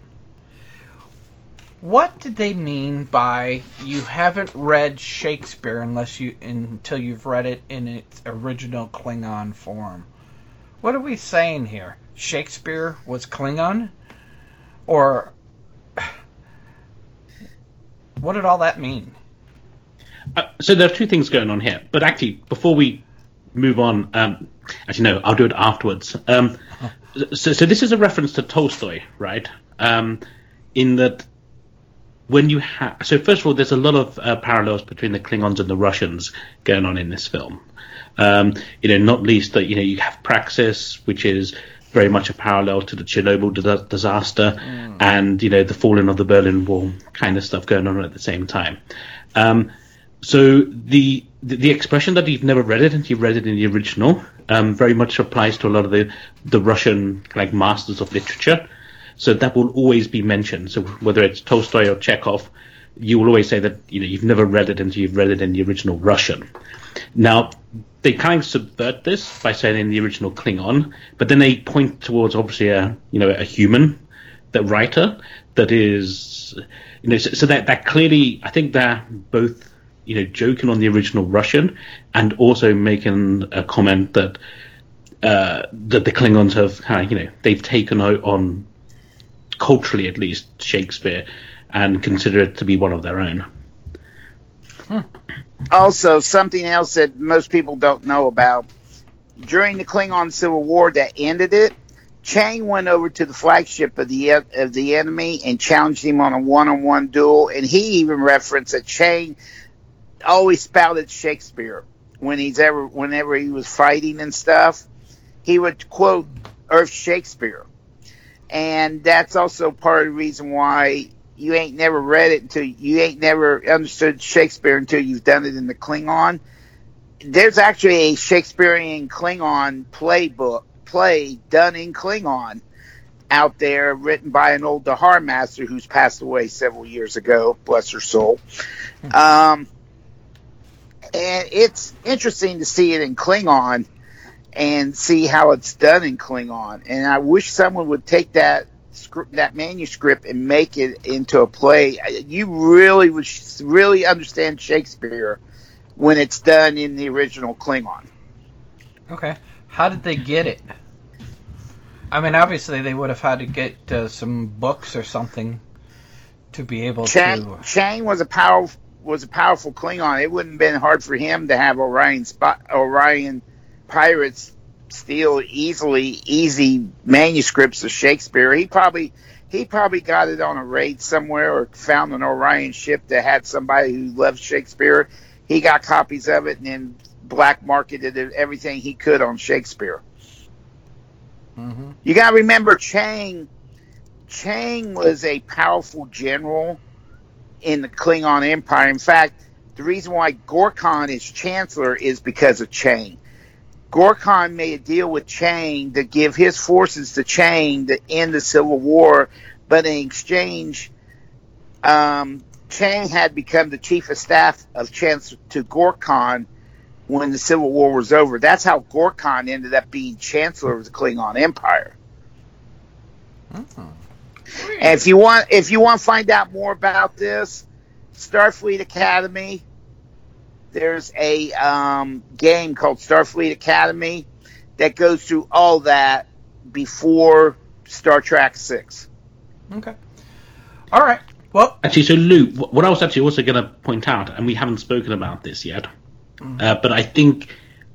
What did they mean by you haven't read Shakespeare unless you until you've read it in its original Klingon form? What are we saying here? Shakespeare was Klingon? Or what did all that mean? Uh, so there are two things going on here. But actually, before we move on, um, actually no, I'll do it afterwards. Um, so, so this is a reference to Tolstoy, right? Um, in that when you have, so first of all, there's a lot of uh, parallels between the Klingons and the Russians going on in this film. Um, you know, not least that, you know, you have Praxis, which is very much a parallel to the Chernobyl di- disaster mm. and, you know, the falling of the Berlin Wall kind of stuff going on at the same time. Um, so the, the the expression that you've never read it and you've read it in the original um, very much applies to a lot of the, the Russian, like, masters of literature. So that will always be mentioned. So whether it's Tolstoy or Chekhov, you will always say that, you know, you've never read it until you've read it in the original Russian. Now, they kind of subvert this by saying in the original Klingon, but then they point towards obviously a, you know, a human, the writer that is, you know, so, so that that clearly, I think they're both, you know, joking on the original Russian and also making a comment that uh, that the Klingons have kind of, you know, they've taken out on, culturally at least, Shakespeare, and consider it to be one of their own. Hmm. Also, something else that most people don't know about, during the Klingon Civil War that ended it, Chang went over to the flagship of the of the enemy and challenged him on a one-on-one duel, and he even referenced that Chang always spouted Shakespeare when he's ever whenever he was fighting and stuff. He would quote Earth Shakespeare. And that's also part of the reason why you ain't never read it until you ain't never understood Shakespeare until you've done it in the Klingon. There's actually a Shakespearean Klingon playbook play done in Klingon out there, written by an old Dahar master who's passed away several years ago. Bless her soul. Um, and it's interesting to see it in Klingon and see how it's done in Klingon. And I wish someone would take that script, that manuscript, and make it into a play. You really would really understand Shakespeare when it's done in the original Klingon. Okay. How did they get it? I mean, obviously they would have had to get uh, some books or something to be able Chang, to... Chang was a powerful was a powerful Klingon. It wouldn't have been hard for him to have Orion spot, Orion pirates steal easily easy manuscripts of Shakespeare. He probably he probably got it on a raid somewhere or found an Orion ship that had somebody who loved Shakespeare. He got copies of it and then black marketed everything he could on Shakespeare. Mm-hmm. You got to remember, Chang Chang was a powerful general in the Klingon Empire. In fact, the reason why Gorkon is Chancellor is because of Chang. Gorkon made a deal with Chang to give his forces to Chang to end the Civil War, but in exchange, um, Chang had become the chief of staff of Chancellor to Gorkon when the Civil War was over. That's how Gorkon ended up being Chancellor of the Klingon Empire. Oh. And if you want, if you want to find out more about this, Starfleet Academy. There's a um, game called Starfleet Academy that goes through all that before Star Trek Six. Okay. All right. Well, actually, so Lou, what I was actually also going to point out, and we haven't spoken about this yet, mm-hmm. uh, but I think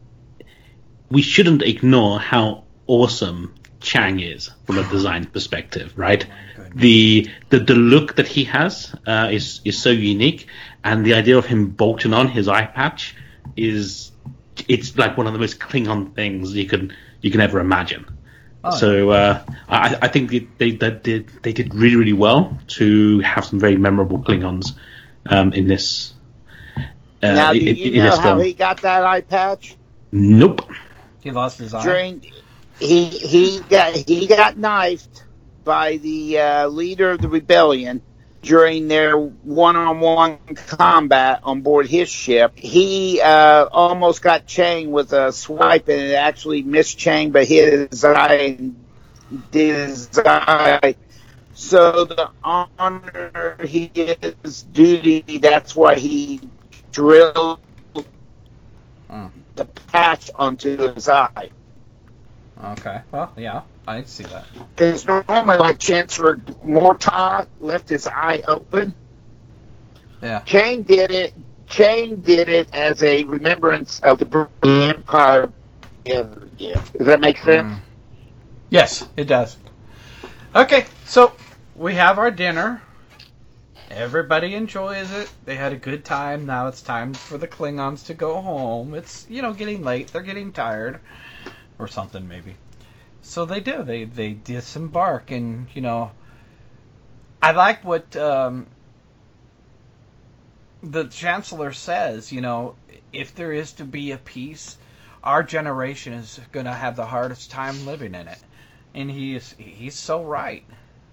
we shouldn't ignore how awesome Chang is from a design perspective, right? The, the the look that he has uh, is is so unique, and the idea of him bolting on his eye patch is it's like one of the most Klingon things you can you can ever imagine. Oh, so uh, I, I think they, they did they did really really well to have some very memorable Klingons um, in this. Uh, now, do you in, in know this how film. he got that eye patch? Nope. He lost his eye. During he he got he got knifed by the uh, leader of the rebellion during their one-on-one combat on board his ship. He uh, almost got Chang with a swipe, and it actually missed Chang, but hit his eye and did his eye. So the honor he is duty, that's why he drilled mm. the patch onto his eye. Okay, well, yeah, I see that. Because normally, like Chancellor Mortag left his eye open. Yeah. Chang did it. Chang did it as a remembrance of the British Empire. Yeah. Does that make sense? Mm. Yes, it does. Okay, so we have our dinner. Everybody enjoys it. They had a good time. Now it's time for the Klingons to go home. It's, you know, getting late. They're getting tired. Or something, maybe. So they do. They they disembark, and, you know, I like what um, the Chancellor says, you know, if there is to be a peace, our generation is going to have the hardest time living in it. And he is, he's so right.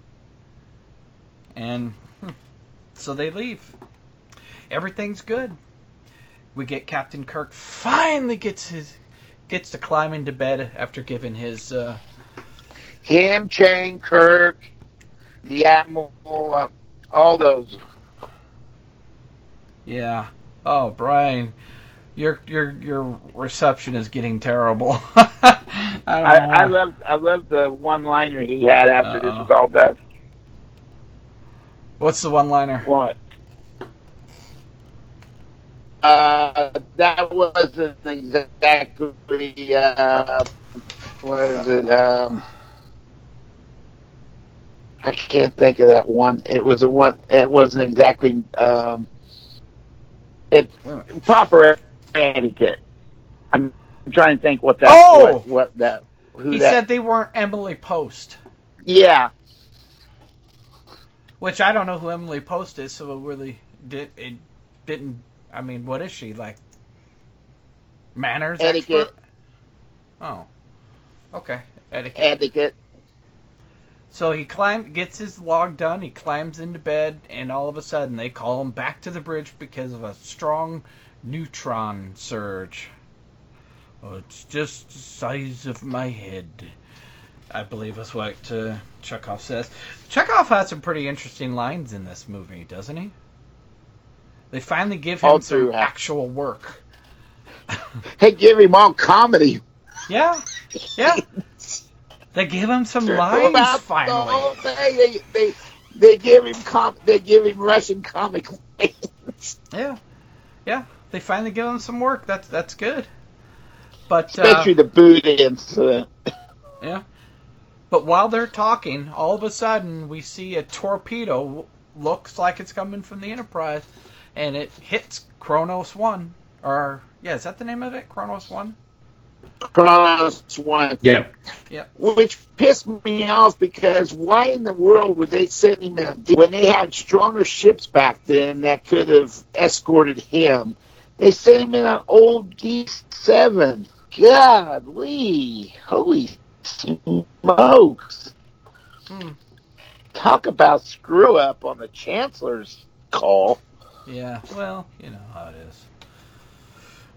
And so they leave. Everything's good. We get Captain Kirk finally gets his... gets to climb into bed after giving his... Uh... Him, Chang, Kirk, the Admiral, uh, all those. Yeah. Oh, Brian, your your your reception is getting terrible. I, I, I love I love the one-liner he had after Uh-oh. this was all done. What's the one-liner? What? Uh, that wasn't exactly, uh, what is it, um, I can't think of that one. It was a one, it wasn't exactly, um, it's proper etiquette. I'm trying to think what that, oh! what, what that, who He that, said they weren't Emily Post. Yeah. Which I don't know who Emily Post is, so it really did, it didn't, I mean, what is she, like, manners etiquette. Expert? Oh, okay, etiquette. Etiquette. So he climb, gets his log done, he climbs into bed, and all of a sudden they call him back to the bridge because of a strong neutron surge. Oh, it's just the size of my head, I believe is what uh, Chekhov says. Chekhov has some pretty interesting lines in this movie, doesn't he? They finally give him all some true. actual work. They give him all comedy. Yeah, yeah. They give him some lines About finally. The whole thing. They, they, they give him com- They give him Russian comic lines. Yeah, yeah. They finally give him some work. That's that's good. But especially uh, the boot incident. Yeah. But while they're talking, all of a sudden we see a torpedo. Looks like it's coming from the Enterprise. And it hits Kronos One, or yeah, is that the name of it? Kronos One. Kronos One. Yeah. Yeah. Which pissed me off because why in the world would they send him in a, when they had stronger ships back then that could have escorted him? They sent him in an old D seven. Godly, holy smokes! Hmm. Talk about screw up on the Chancellor's call. Yeah, well, you know how it is.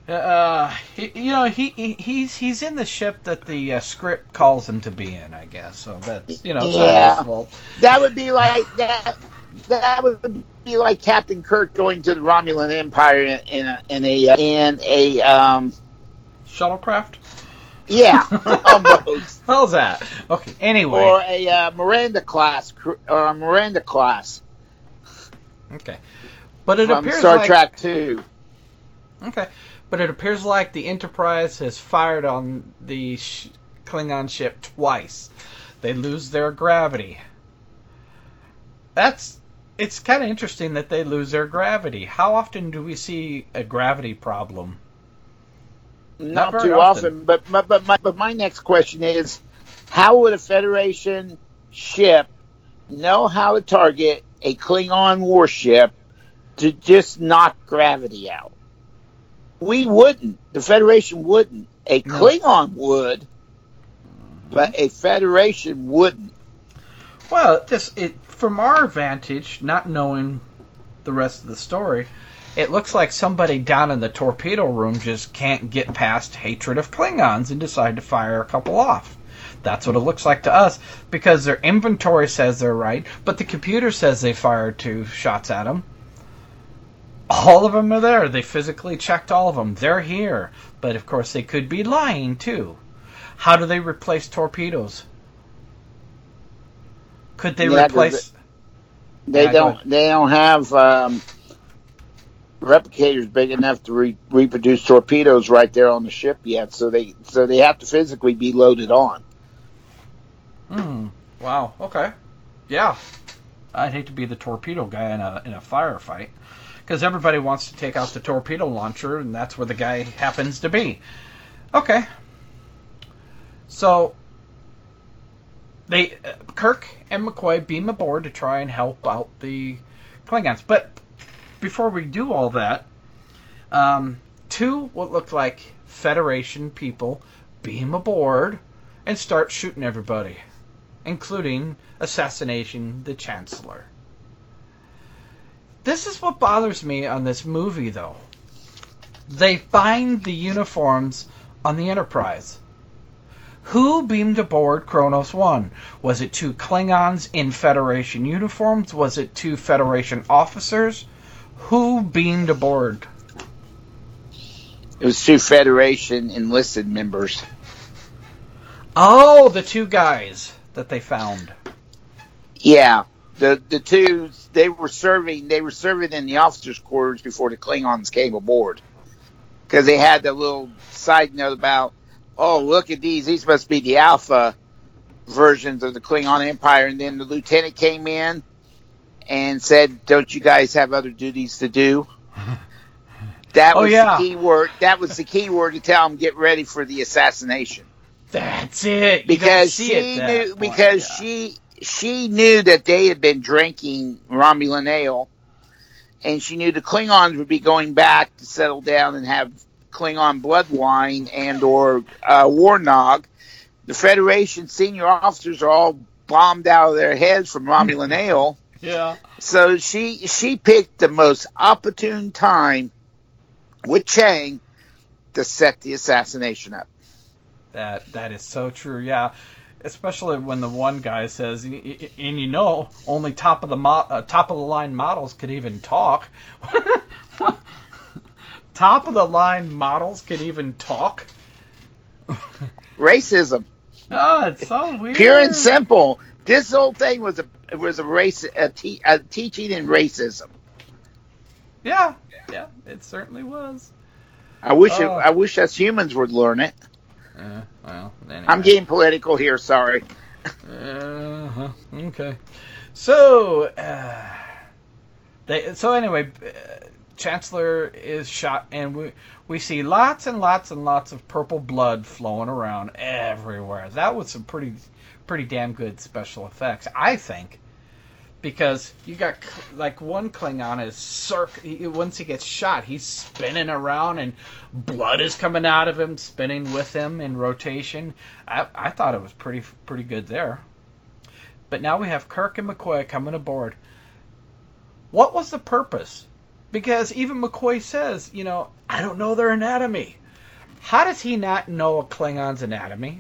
Uh, he, you know, he, he he's he's in the ship that the uh, script calls him to be in, I guess. So that's you know, it's yeah. not his fault. That would be like that. That would be like Captain Kirk going to the Romulan Empire in, in a in a in a um shuttlecraft. Yeah, almost. How's that? Okay. Anyway, or a uh, Miranda class or a Miranda class. Okay, but it from appears Star like, Trek two. Okay, but it appears like the Enterprise has fired on the sh- Klingon ship twice. They lose their gravity. That's it's kind of interesting that they lose their gravity. How often do we see a gravity problem? Not, Not too often. often, but my, but my but my next question is, how would a Federation ship know how to target a Klingon warship to just knock gravity out? We wouldn't. The Federation wouldn't. A No. Klingon would, but a Federation wouldn't. Well, just it from our vantage, not knowing the rest of the story, it looks like somebody down in the torpedo room just can't get past hatred of Klingons and decide to fire a couple off. That's what it looks like to us, because their inventory says they're right, but the computer says they fired two shots at them. All of them are there. They physically checked all of them. They're here. But, of course, they could be lying, too. How do they replace torpedoes? Could they Yeah, replace... They Yeah, go don't. ahead. They don't have um, replicators big enough to re- reproduce torpedoes right there on the ship yet. So they so they have to physically be loaded on. Hmm. Wow. Okay. Yeah. I'd hate to be the torpedo guy in a in a firefight, because everybody wants to take out the torpedo launcher, and that's where the guy happens to be. Okay. So they uh, Kirk and McCoy beam aboard to try and help out the Klingons. But before we do all that, um, two what looked like Federation people beam aboard and start shooting everybody, including assassinating the Chancellor. This is what bothers me on this movie, though. They find the uniforms on the Enterprise. Who beamed aboard Kronos One? Was it two Klingons in Federation uniforms? Was it two Federation officers? Who beamed aboard? It was two Federation enlisted members. Oh, the two guys that they found. Yeah, the the two they were serving. They were serving in the officers' quarters before the Klingons came aboard, because they had the little side note about, oh, look at these. These must be the Alpha versions of the Klingon Empire. And then the lieutenant came in and said, don't you guys have other duties to do? That Oh, was yeah. the key word. That was the key word to tell them, get ready for the assassination. That's it. You don't Because see she it that knew, point, because yeah. she she knew that they had been drinking Romulan ale, and she knew the Klingons would be going back to settle down and have Klingon blood wine and or uh, Warnog. The Federation senior officers are all bombed out of their heads from Romulan ale. Yeah. So she she picked the most opportune time with Chang to set the assassination up. That that is so true. Yeah, especially when the one guy says, "Y- y- and you know, only top of the mo- uh, top of the line models could even talk." Top of the line models could even talk. Racism. Oh, it's so weird. Pure and simple. This whole thing was a was a race a, te- a teaching in racism. Yeah, yeah, it certainly was. I wish it, Oh. I wish us humans would learn it. Uh, well, anyway. I'm getting political here. Sorry. Uh-huh. Okay. So, uh, they, so anyway, uh, Chancellor is shot, and we we see lots and lots and lots of purple blood flowing around everywhere. That was some pretty pretty damn good special effects, I think, because you got like one Klingon is circ. He, once he gets shot, he's spinning around, and blood is coming out of him, spinning with him in rotation. I I thought it was pretty pretty good there. But now we have Kirk and McCoy coming aboard. What was the purpose? Because even McCoy says, you know, I don't know their anatomy. How does he not know a Klingon's anatomy?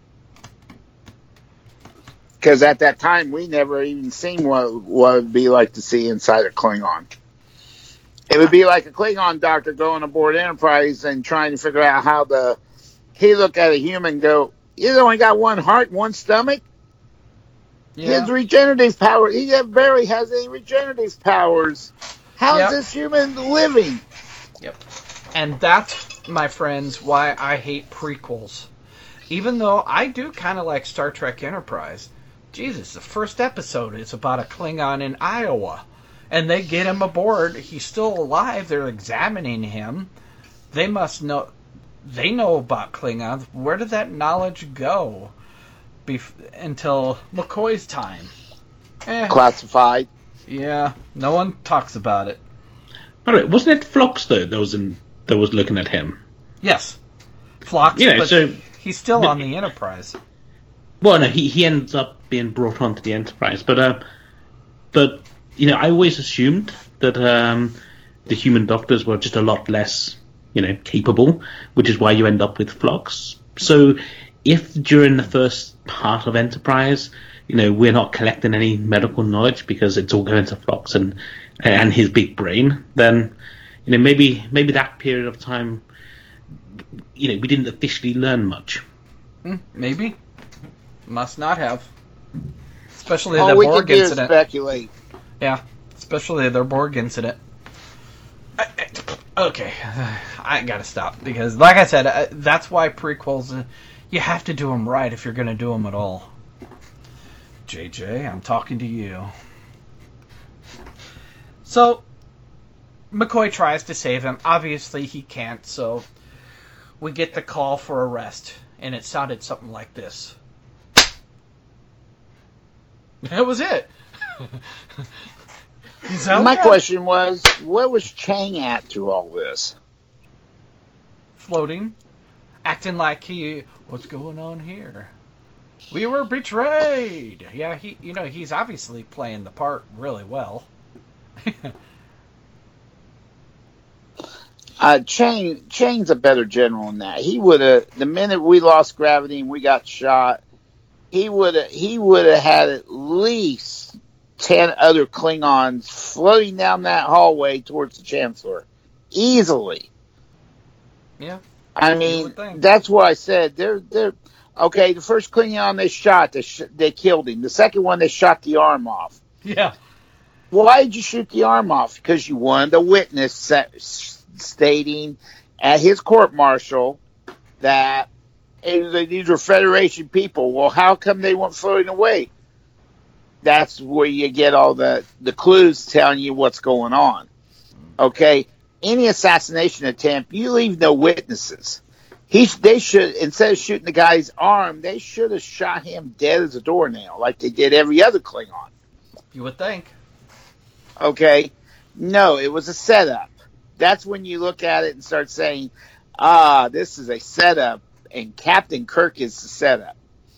Because at that time, we never even seen what, what it would be like to see inside a Klingon. It would be like a Klingon doctor going aboard Enterprise and trying to figure out how the... He look at a human and go, you only got one heart, one stomach? Yeah. His regenerative power, he barely has any regenerative powers. How Yep. is this human living? Yep. And that's, my friends, why I hate prequels. Even though I do kind of like Star Trek Enterprise. Jesus, the first episode is about a Klingon in Iowa. And they get him aboard. He's still alive. They're examining him. They must know... They know about Klingons. Where did that knowledge go? Bef- until McCoy's time. Eh. Classified. Yeah, no one talks about it. By the way, wasn't it Phlox though that was in that was looking at him? Yes, Phlox. Yeah, but so he's still but, on the Enterprise. Well, no, he he ends up being brought onto the Enterprise, but uh, but you know, I always assumed that um, the human doctors were just a lot less, you know, capable, which is why you end up with Phlox. So, if during the first part of Enterprise, you know, we're not collecting any medical knowledge because it's all going to Phlox and and his big brain, then you know maybe maybe that period of time, you know, we didn't officially learn much. Hmm, maybe, must not have. Especially All the we Borg can do incident. is speculate. Yeah, especially the Borg incident. I, I, okay, I gotta stop because, like I said, I, that's why prequels. Uh, you have to do them right if you're gonna do them at all. J J, I'm talking to you. So, McCoy tries to save him. Obviously, he can't, so we get the call for arrest, and it sounded something like this. That was it. My question was, where was Chang at through all this? Floating, acting like he, what's going on here? We were betrayed. Yeah, he, you know, he's obviously playing the part really well. uh, Chang, Chang's a better general than that. He would have, the minute we lost gravity and we got shot, he would have, he would have had at least ten other Klingons floating down that hallway towards the Chancellor, easily. Yeah. I mean, that's what I said. They're they're okay. The first Klingon they shot, they sh- they killed him. The second one, they shot the arm off. Yeah. Why did you shoot the arm off? Because you wanted a witness set, stating at his court-martial that hey, these are Federation people. Well, how come they weren't floating away? That's where you get all the, the clues telling you what's going on. Okay? Any assassination attempt, you leave no witnesses. He, they should, instead of shooting the guy's arm, they should have shot him dead as a doornail, like they did every other Klingon. You would think. Okay? No, it was a setup. That's when you look at it and start saying, ah, this is a setup, and Captain Kirk is the setup.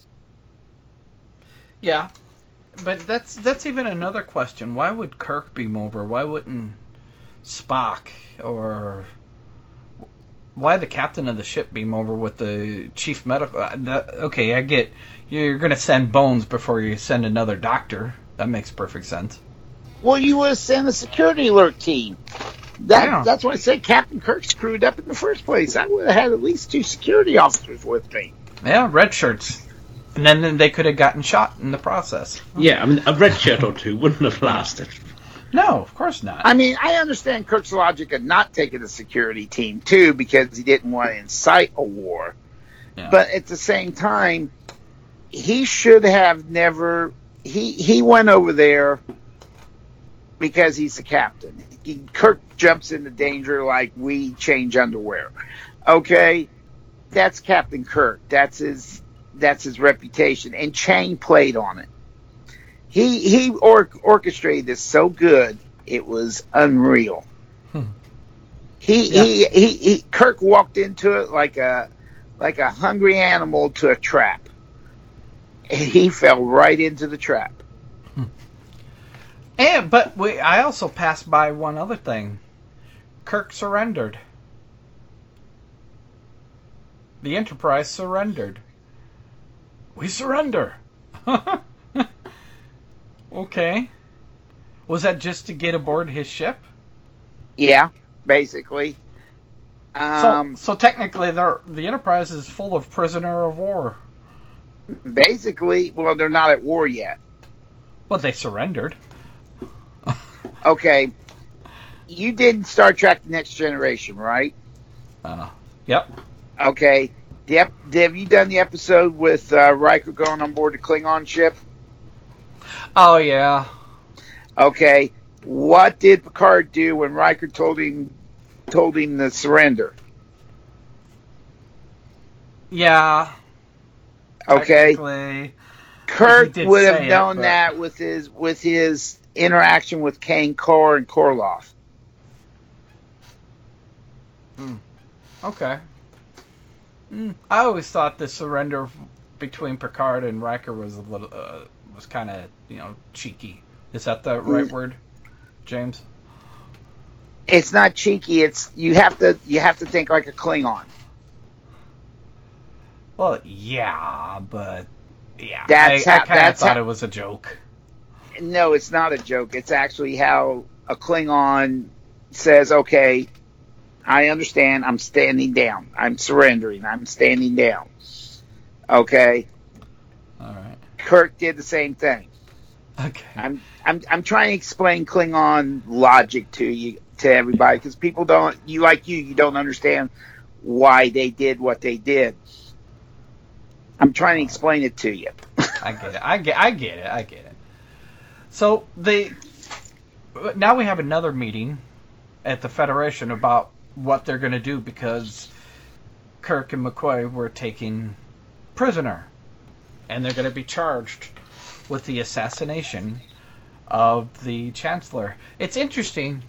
Yeah. But that's that's even another question. Why would Kirk beam over? Why wouldn't Spock or why the captain of the ship beam over with the chief medical? Uh, that, okay, I get you're going to send Bones before you send another doctor. That makes perfect sense. Well, you would have sent a security alert team. That, Yeah. That's why I said Captain Kirk screwed up in the first place. I would have had at least two security officers with me. Yeah, red shirts. And then, then they could have gotten shot in the process. Yeah, I mean, a red shirt or two wouldn't have lasted. No, of course not. I mean, I understand Kirk's logic of not taking a security team, too, because he didn't want to incite a war. Yeah. But at the same time, he should have never... He, he went over there because he's the captain. He, Kirk jumps into danger like we change underwear. Okay? That's Captain Kirk. That's his... That's his reputation, and Chang played on it. He he or, orchestrated this so good it was unreal. Hmm. He, Yeah. he he he Kirk walked into it like a like a hungry animal to a trap, and he fell right into the trap. And but we, I also passed by one other thing. Kirk surrendered. the Enterprise surrendered. We surrender. Okay. Was that just to get aboard his ship? Yeah, basically. Um, so, so technically, they're, the Enterprise is full of prisoner of war. Basically, well, they're not at war yet. But they surrendered. Okay. You did Star Trek Next Generation, right? Uh, yep. Okay. Yep. Have you done the episode with uh, Riker going on board the Klingon ship? Oh, yeah. Okay. What did Picard do when Riker told him told him to surrender? Yeah. Okay. Kirk he did would have say it, known but- that with his with his interaction with Kane, Kor, and Korloff. Okay. Mm, I always thought the surrender between Picard and Riker was a little uh, was kind of you know cheeky. Is that the right Mm. word, James? It's not cheeky. It's you have to you have to think like a Klingon. Well, yeah, but yeah, That's I, I how- kind of that's thought how- it was a joke. No, it's not a joke. It's actually how a Klingon says, "Okay, I understand. I'm standing down. I'm surrendering. I'm standing down." Okay. All right. Kirk did the same thing. Okay. I'm I'm I'm trying to explain Klingon logic to you to everybody because people don't you like you you don't understand why they did what they did. I'm trying to explain it to you. I get it. I get. I get it. I get it. So they now we have another meeting at the Federation about what they're going to do because Kirk and McCoy were taken prisoner, and they're going to be charged with the assassination of the Chancellor. It's interesting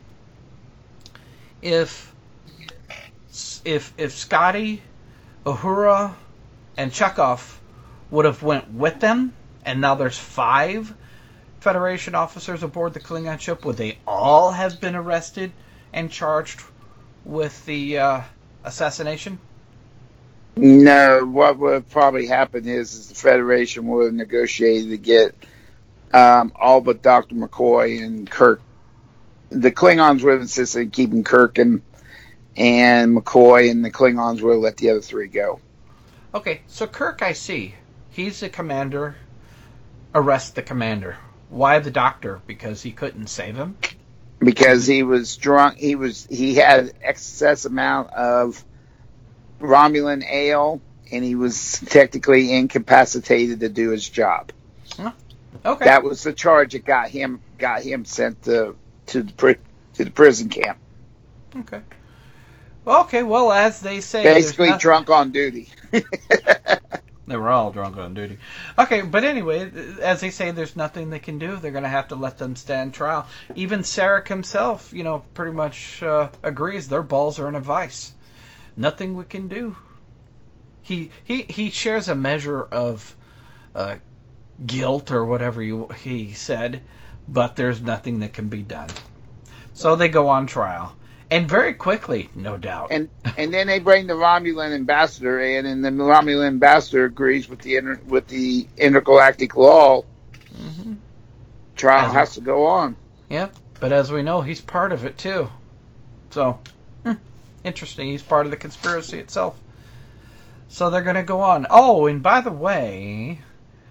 if if if Scotty, Uhura, and Chekhov would have went with them, and now there's five Federation officers aboard the Klingon ship, would they all have been arrested and charged with the uh, assassination? No, what would have probably happened is, is the Federation would have negotiated to get um, all but Doctor McCoy and Kirk. The Klingons would have insisted on keeping Kirk and, and McCoy, and the Klingons would have let the other three go. Okay, so Kirk, I see. He's the commander. Arrest the commander. Why the doctor? Because he couldn't save him? Because he was drunk. He was he had excess amount of Romulan ale, and he was technically incapacitated to do his job. Huh? Okay. That was the charge that got him got him sent to to the pri- to the prison camp. Okay. Well, okay, well, as they say... Basically there's noth- drunk on duty. They were all drunk on duty. Okay, but anyway, as they say, there's nothing they can do. They're going to have to let them stand trial. Even Sarek himself, you know, pretty much uh, agrees their balls are in a vice. Nothing we can do. He he he shares a measure of uh, guilt or whatever you, he said, but there's nothing that can be done. So they go on trial. And very quickly, no doubt. And and then they bring the Romulan ambassador in, and the Romulan ambassador agrees with the inter, with the intergalactic law. Mm-hmm. Trial As- has to go on. Yeah, but as we know, he's part of it too. So, hmm, interesting. He's part of the conspiracy itself. So they're going to go on. Oh, and by the way,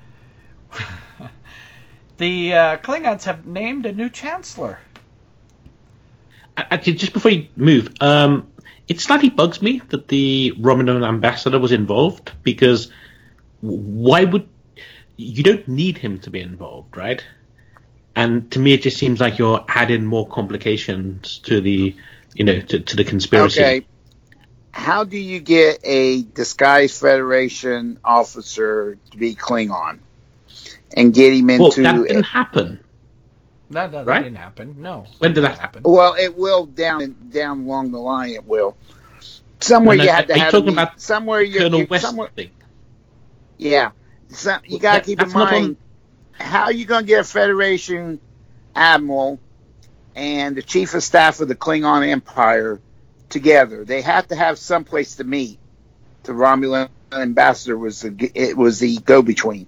the uh, Klingons have named a new chancellor. Actually, just before you move, um, it slightly bugs me that the Romulan ambassador was involved, because why would... You don't need him to be involved, right? And to me, it just seems like you're adding more complications to the, you know, to, to the conspiracy. Okay. How do you get a disguised Federation officer to be Klingon and get him into... Well, that didn't happen. That, that, that Right? didn't happen. No. When did that happen? Well, it will down down along the line. It will. Somewhere No, no, you have to are you have talking him- about somewhere you Colonel you- West somewhere, thing? yeah. Some, you got to That- keep in that's not mind how are you going to get a Federation admiral and the chief of staff of the Klingon Empire together. They have to have some place to meet the Romulan ambassador was the it was the go-between.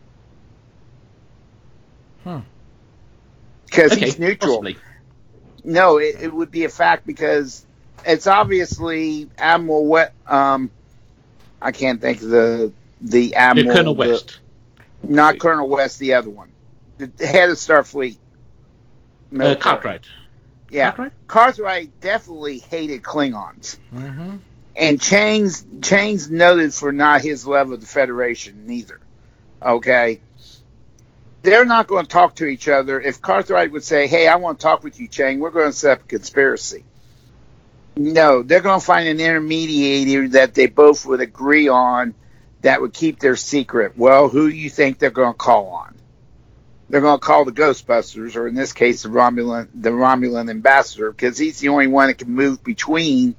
Hmm. Because Okay, he's neutral. possibly. No, it, it would be a fact because it's obviously Admiral West. Um, I can't think of the the Admiral. Yeah, Colonel the- West. not Colonel West, the other one, the head of Starfleet. Uh, Military. Cartwright. Yeah, Cartwright? Cartwright definitely hated Klingons, Mm-hmm. and Chang's Chang's noted for not his love of the Federation neither. Okay, they're not going to talk to each other. If Cartwright would say, "Hey, I want to talk with you, Chang. We're going to set up a conspiracy," no, they're going to find an intermediator that they both would agree on that would keep their secret. Well, who do you think they're going to call on? They're going to call the Ghostbusters, or in this case, the Romulan, the Romulan ambassador, because he's the only one that can move between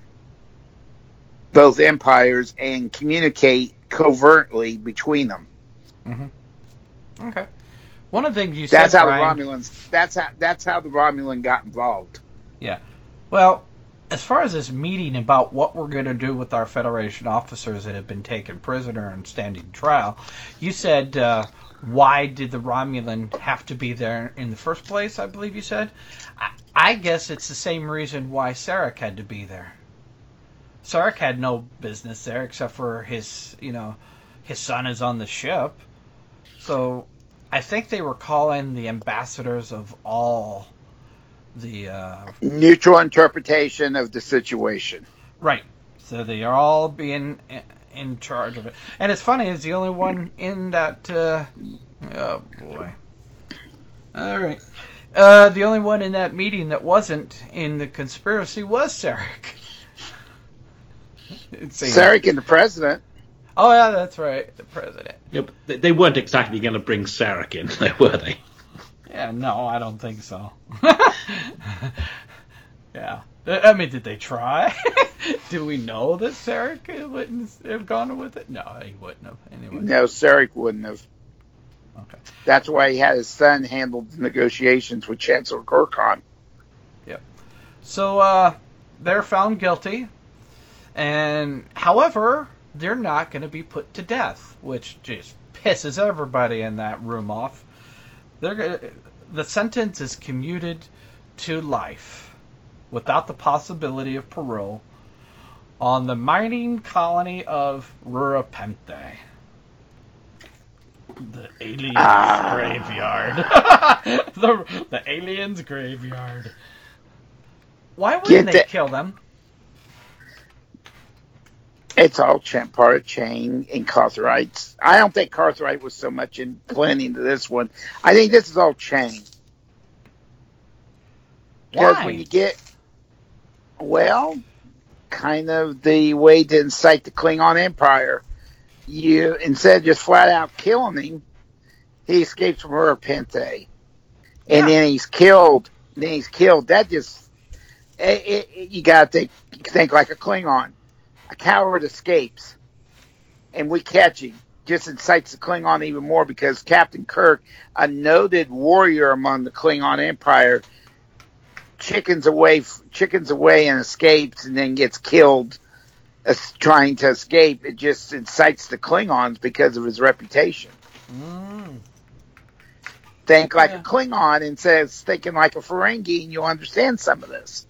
both empires and communicate covertly between them. Mm-hmm. Okay. One of the things you said, That's how Brian, the Romulans. That's how. That's how the Romulan got involved. Yeah. Well, as far as this meeting about what we're going to do with our Federation officers that have been taken prisoner and standing trial, you said, uh, why did the Romulan have to be there in the first place, I believe you said? I, I guess it's the same reason why Sarek had to be there. Sarek had no business there except for his, you know, his son is on the ship. So I think they were calling the ambassadors of all the uh, Neutral interpretation of the situation. right. So they are all being in, in charge of it. And it's funny, is the only one in that. Uh, oh boy. All right. Uh, the only one in that meeting that wasn't in the conspiracy was Sarek. It's a- Sarek and the president. Oh yeah, that's right, the president. Yep. They they weren't exactly going to bring Sarek in, were they? Yeah, no, I don't think so. Yeah. I mean, did they try? Do we know that Sarek wouldn't have gone with it? No, he wouldn't have. Anyway. No, Sarek wouldn't have. Okay. That's why he had his son handle the negotiations with Chancellor Gorkon. Yep. So, uh, they're found guilty. And, however, they're not going to be put to death, which just pisses everybody in that room off. They're gonna, the sentence is commuted to life without the possibility of parole on the mining colony of Rurapente. The aliens Ah. graveyard. the, the aliens graveyard. Why wouldn't Get they the- kill them? It's all ch- part of Chang and Cartwright's. I don't think Cartwright was so much in planning to this one. I think this is all Chang. Because Why? when you get, well, kind of the way to incite the Klingon Empire, you, instead of just flat out killing him, he escapes from Rurapente. And Yeah. then he's killed. Then he's killed. That just, it, it, it- you got to think, think like a Klingon. A coward escapes, and we catch him. Just incites the Klingon even more because Captain Kirk, a noted warrior among the Klingon Empire, chickens away, chickens away, and escapes, and then gets killed uh, trying to escape. It just incites the Klingons because of his reputation. Mm. Think like Yeah. a Klingon instead of thinking like a Ferengi, and you'll understand some of this.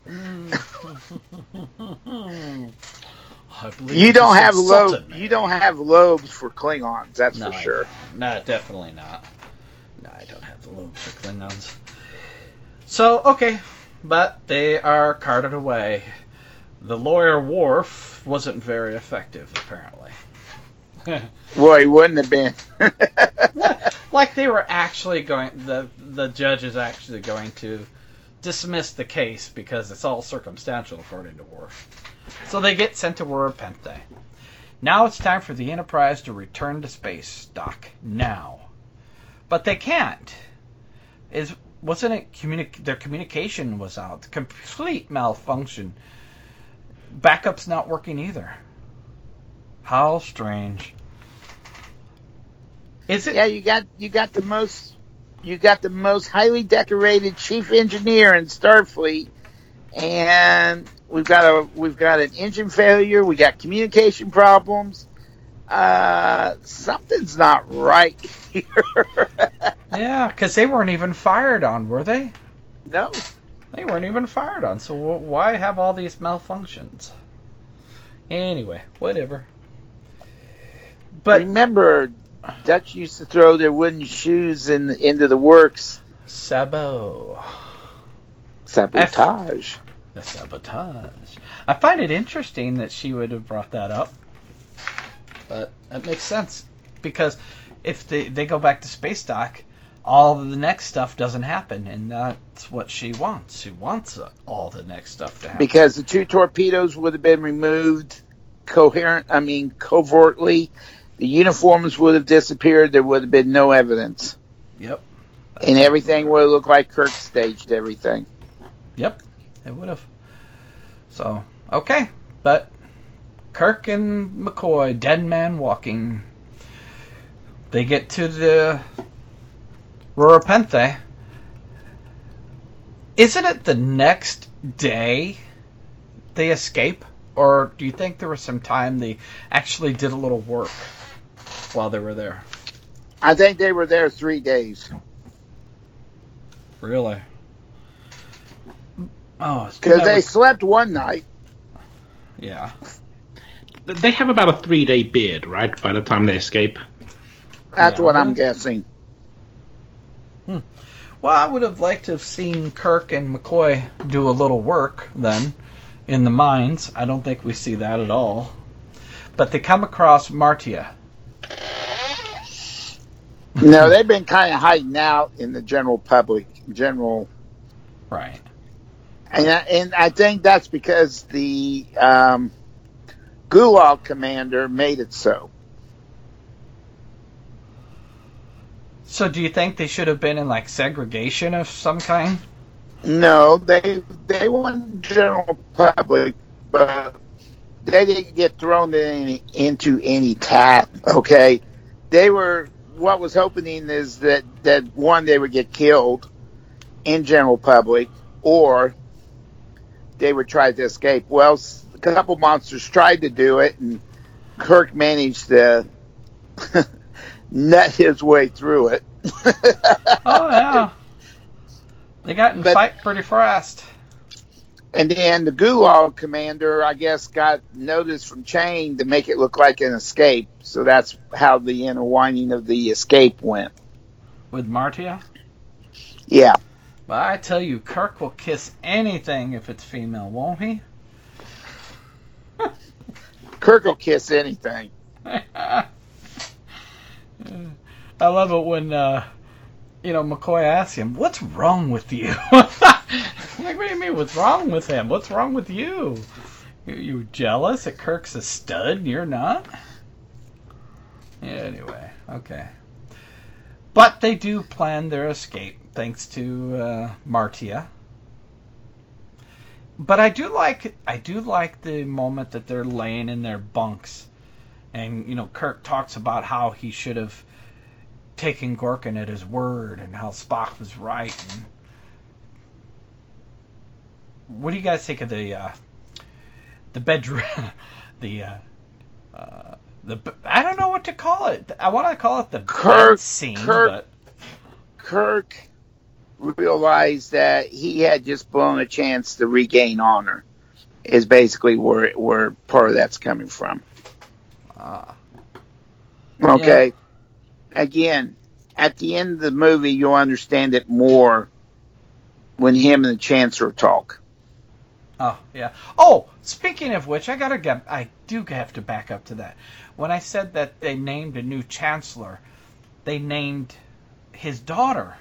I believe You don't just have insulted lobes. me. You don't have lobes for Klingons. That's No, for I sure. don't. No, definitely not. No, I don't have the lobes for Klingons. So, okay, but they are carted away. The lawyer Worf wasn't very effective, apparently. Well, he wouldn't have been. Like they were actually going, the the judge is actually going to dismiss the case because it's all circumstantial, according to Worf. So they get sent to Rurapente. Now it's time for the Enterprise to return to space, Doc. Now. But they can't. Is wasn't it communi- their communication was out. Complete malfunction. Backup's not working either. How strange. Is it? Yeah, you got you got the most you got the most highly decorated chief engineer in Starfleet, and we've got a we've got an engine failure. We got communication problems. Uh, something's not right here. Yeah, because they weren't even fired on, were they? No. They weren't even fired on, so why have all these malfunctions? Anyway, whatever. But remember, Dutch used to throw their wooden shoes in the, into the works. Sabo. Sabotage. F- the sabotage. I find it interesting that she would have brought that up. But that makes sense. Because if they, they go back to space dock, all of the next stuff doesn't happen. And that's what she wants. She wants all the next stuff to happen. Because the two torpedoes would have been removed coherent, I mean, covertly. The uniforms would have disappeared. There would have been no evidence. Yep. And everything would have looked like Kirk staged everything. Yep, it would have. So, okay. But Kirk and McCoy, dead man walking. They get to the Rurapente. Isn't it the next day they escape? Or do you think there was some time they actually did a little work while they were there? I think they were there three days. Really? Oh, because they slept one night. Yeah. They have about a three-day beard, right? By the time they escape. That's yeah. what I'm guessing. Hmm. Well, I would have liked to have seen Kirk and McCoy do a little work then in the mines. I don't think we see that at all. But they come across Martia. No, they've been kind of hiding out in the general public, general. Right. And I, and I think that's because the um, Gulag commander made it so. So do you think they should have been in like segregation of some kind? No, they they weren't general public, but they didn't get thrown in any, into any tap. Okay, they were. What was happening is that that one, they would get killed in general public, or they would try to escape. Well, a couple monsters tried to do it, and Kirk managed to nut his way through it. Oh, yeah. They got in but, fight pretty fast. And then the Gulag commander, I guess, got notice from Chain to make it look like an escape. So that's how the intertwining of the escape went. With Martia? Yeah. But I tell you, Kirk will kiss anything if it's female, won't he? Kirk will kiss anything. I love it when, uh, you know, McCoy asks him, "What's wrong with you?" Like, what do you mean, what's wrong with him? What's wrong with you? You, you jealous that Kirk's a stud and you're not? Yeah, anyway, okay. But they do plan their escape, thanks to uh, Martia. But I do like I do like the moment that they're laying in their bunks, and you know Kirk talks about how he should have taken Gorkin at his word, and how Spock was right. And what do you guys think of the uh, the bedroom, the uh, uh, the I don't know what to call it. I want to call it the Kirk bed scene, Kirk, but Kirk realized that he had just blown a chance to regain honor. Is basically where where part of that's coming from. Ah. Okay. Yeah. Again, at the end of the movie, you'll understand it more when him and the Chancellor talk. Oh, yeah. Oh, speaking of which, I gotta get, I do have to back up to that. When I said that they named a new Chancellor, they named his daughter.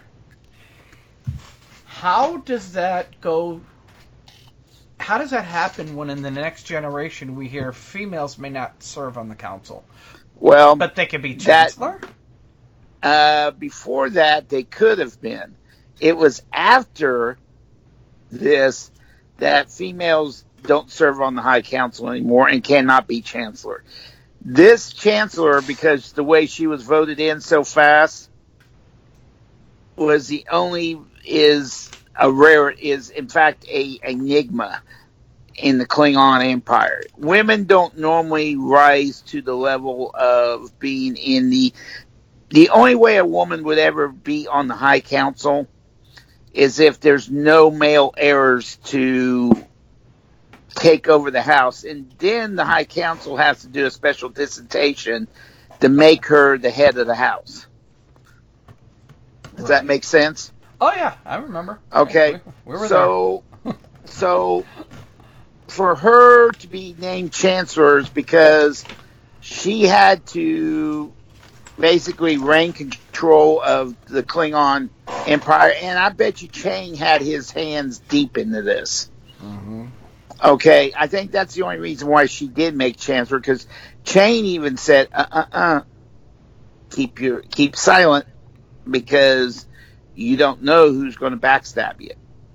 How does that go? How does that happen when in the next generation we hear females may not serve on the council? Well, but they could be Chancellor? That, uh, before that, they could have been. It was after this that females don't serve on the High Council anymore and cannot be Chancellor. This Chancellor, because the way she was voted in so fast, was the only, is a rare, is in fact a enigma. in the Klingon Empire. Women don't normally rise to the level of being in the... The only way a woman would ever be on the High Council is if there's no male heirs to take over the house. And then the High Council has to do a special dissertation to make her the head of the house. Does that make sense? Oh, yeah, I remember. Okay, we, we were so, so for her to be named Chancellor is because she had to basically reign control of the Klingon Empire, and I bet you Chang had his hands deep into this. Mm-hmm. Okay, I think that's the only reason why she did make Chancellor, because Chang even said, uh, uh, uh, keep your, keep silent, because you don't know who's going to backstab you.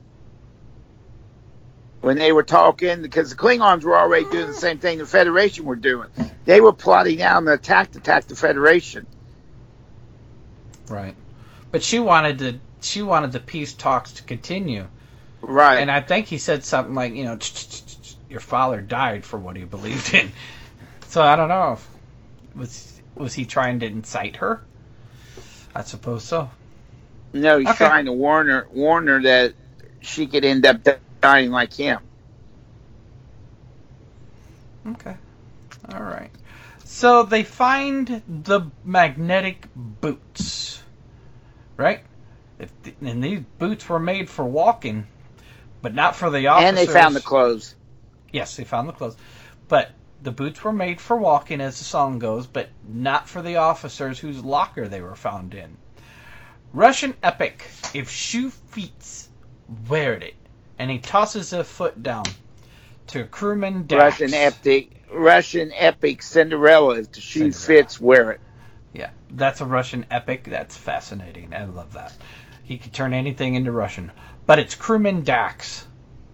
When they were talking, because the Klingons were already doing the same thing the Federation were doing. They were plotting out an attack to attack the Federation. Right. But she wanted to, she wanted the peace talks to continue. Right. And I think he said something like, you know, your father died for what he believed in. So I don't know. Was was he trying to incite her? I suppose so. No, he's Okay. trying to warn her, warn her that she could end up dying like him. Okay. All right. So they find the magnetic boots, right? If the, and these boots were made for walking, but not for the officers. And they found the clothes. Yes, they found the clothes. But the boots were made for walking, as the song goes, but not for the officers whose locker they were found in. Russian epic. If shoe fits, wear it. And he tosses a foot down to crewman Dax. Russian epic, Russian epic Cinderella. If the shoe Cinderella. fits, wear it. Yeah, that's a Russian epic. That's fascinating. I love that. He could turn anything into Russian. But it's crewman Dax.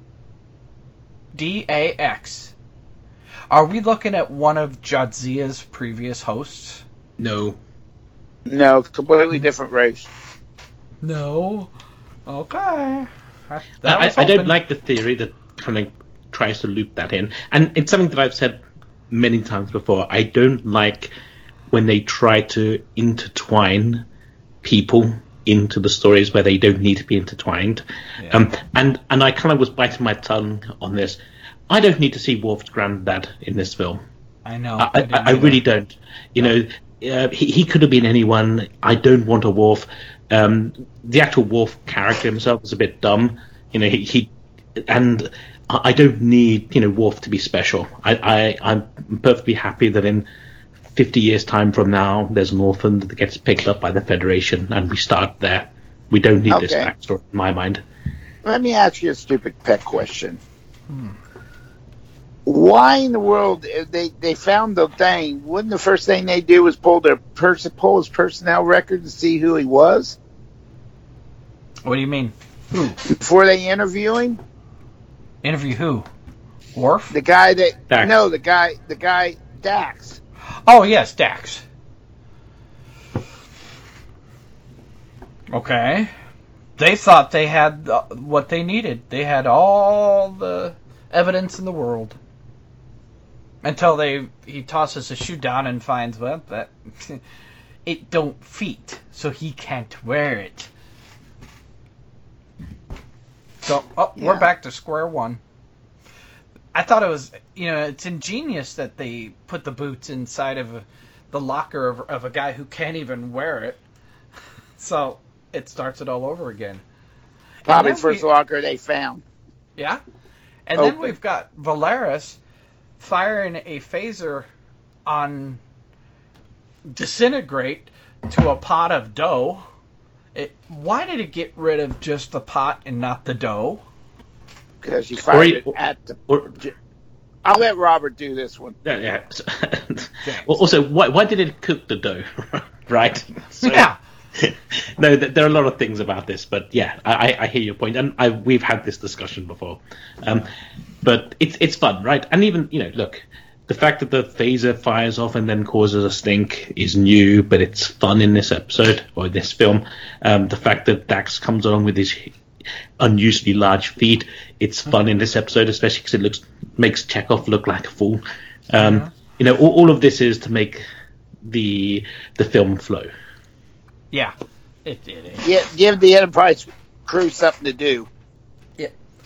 D A X. Are we looking at one of Jadzia's previous hosts? No. No, completely different race. No. Okay. I, I, that I, was I don't hoping. like the theory that kind of tries to loop that in. And it's something that I've said many times before. I don't like when they try to intertwine people into the stories where they don't need to be intertwined. Yeah. Um, and, and I kind of was biting my tongue on this. I don't need to see Worf's granddad in this film. I know. I, I, didn't I either. really don't. You know, uh, he, he could have been anyone. I don't want a Worf. Um, the actual Worf character himself is a bit dumb. You know, he, he and I I don't need, you know, Worf to be special. I, I, I'm perfectly happy that in fifty years' time from now, there's an orphan that gets picked up by the Federation, and we start there. We don't need this Okay. backstory, in my mind. Let me ask you a stupid pet question. Why in the world, if they, they found the thing, wouldn't the first thing they do was pull their person, pull his personnel record to see who he was What do you mean? Who? before they interview him? Interview who? Worf? The guy that Dax. no, the guy, the guy Dax. Oh, yes, Dax. Okay. They thought they had uh, what they needed. They had all the evidence in the world. Until they he tosses a shoe down and finds, well, that it don't fit, so he can't wear it. So, oh, we're Yeah. back to square one. I thought it was, you know, it's ingenious that they put the boots inside of a, the locker of, of a guy who can't even wear it. So it starts it all over again. And Probably then first we- locker they found. Yeah. And then Open. we've got Valeris firing a phaser on Disintegrate to a pot of dough. It, why did it get rid of just the pot and not the dough? Because he fired he- it at the. Or, I'll let Robert do this one. yeah, yeah. Well, also, why, why did it cook the dough? Right? So- Yeah. No, th- there are a lot of things about this, but yeah, I, I hear your point, and I, we've had this discussion before. Um, but it's it's fun, right? And even, you know, look, the fact that the phaser fires off and then causes a stink is new, but it's fun in this episode or this film. Um, the fact that Dax comes along with his unusually large feet, it's fun in this episode, especially because it looks makes Chekhov look like a fool. Um, yeah. You know, all, all of this is to make the the film flow. Yeah, it, it is. Yeah, give the Enterprise crew something to do. Yeah.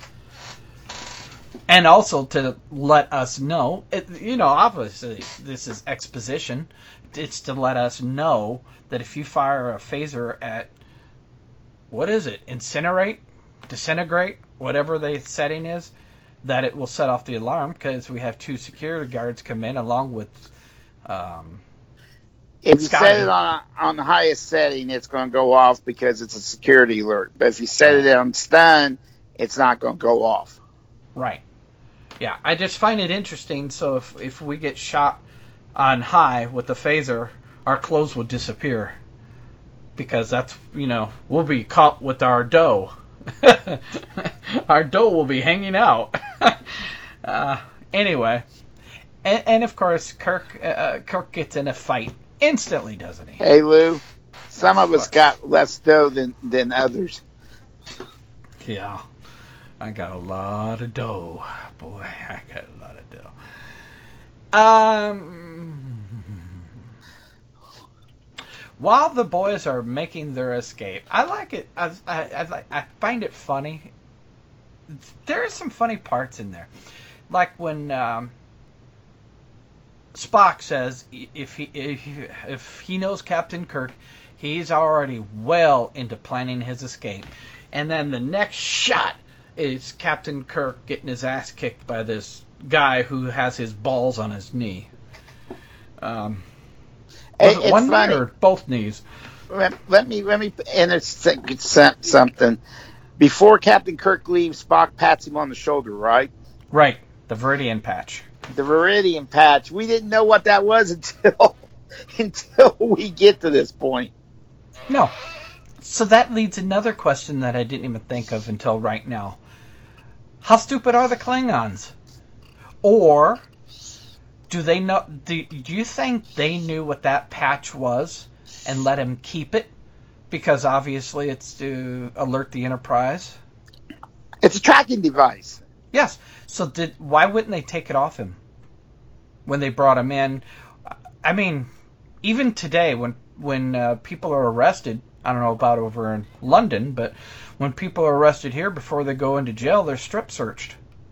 And also to let us know, it, you know, obviously this is exposition. It's to let us know that if you fire a phaser at, what is it, incinerate, disintegrate, whatever the setting is, that it will set off the alarm because we have two security guards come in along with. Um, if you set it on on the highest setting, it's going to go off because it's a security alert. But if you set it on stun, it's not going to go off. Right. Yeah, I just find it interesting. So if if we get shot on high with the phaser, our clothes will disappear because that's, you know, we'll be caught with our dough. Our dough will be hanging out. uh, anyway, and, and of course, Kirk uh, Kirk gets in a fight instantly, doesn't he? Hey Lou, some of us got less dough than than others. Yeah, I got a lot of dough, boy. I got a lot of dough. Um. While the boys are making their escape, I like it. I I I, I find it funny. There are some funny parts in there, like when um, Spock says if he if, if he knows Captain Kirk, he's already well into planning his escape, and then the next shot is Captain Kirk getting his ass kicked by this guy who has his balls on his knee. Um. Was it one knee or both knees? Let, let me let me intersect something. Before Captain Kirk leaves, Spock pats him on the shoulder, right? Right, the Viridian patch. The Viridian patch. We didn't know what that was until until we get to this point. No. So that leads another question that I didn't even think of until right now. How stupid are the Klingons? Or do they know? Do, do you think they knew what that patch was and let him keep it? Because obviously it's to alert the Enterprise. It's a tracking device. Yes. So did why wouldn't they take it off him when they brought him in? I mean, even today when when uh, people are arrested, I don't know about over in London, but when people are arrested here before they go into jail, they're strip searched.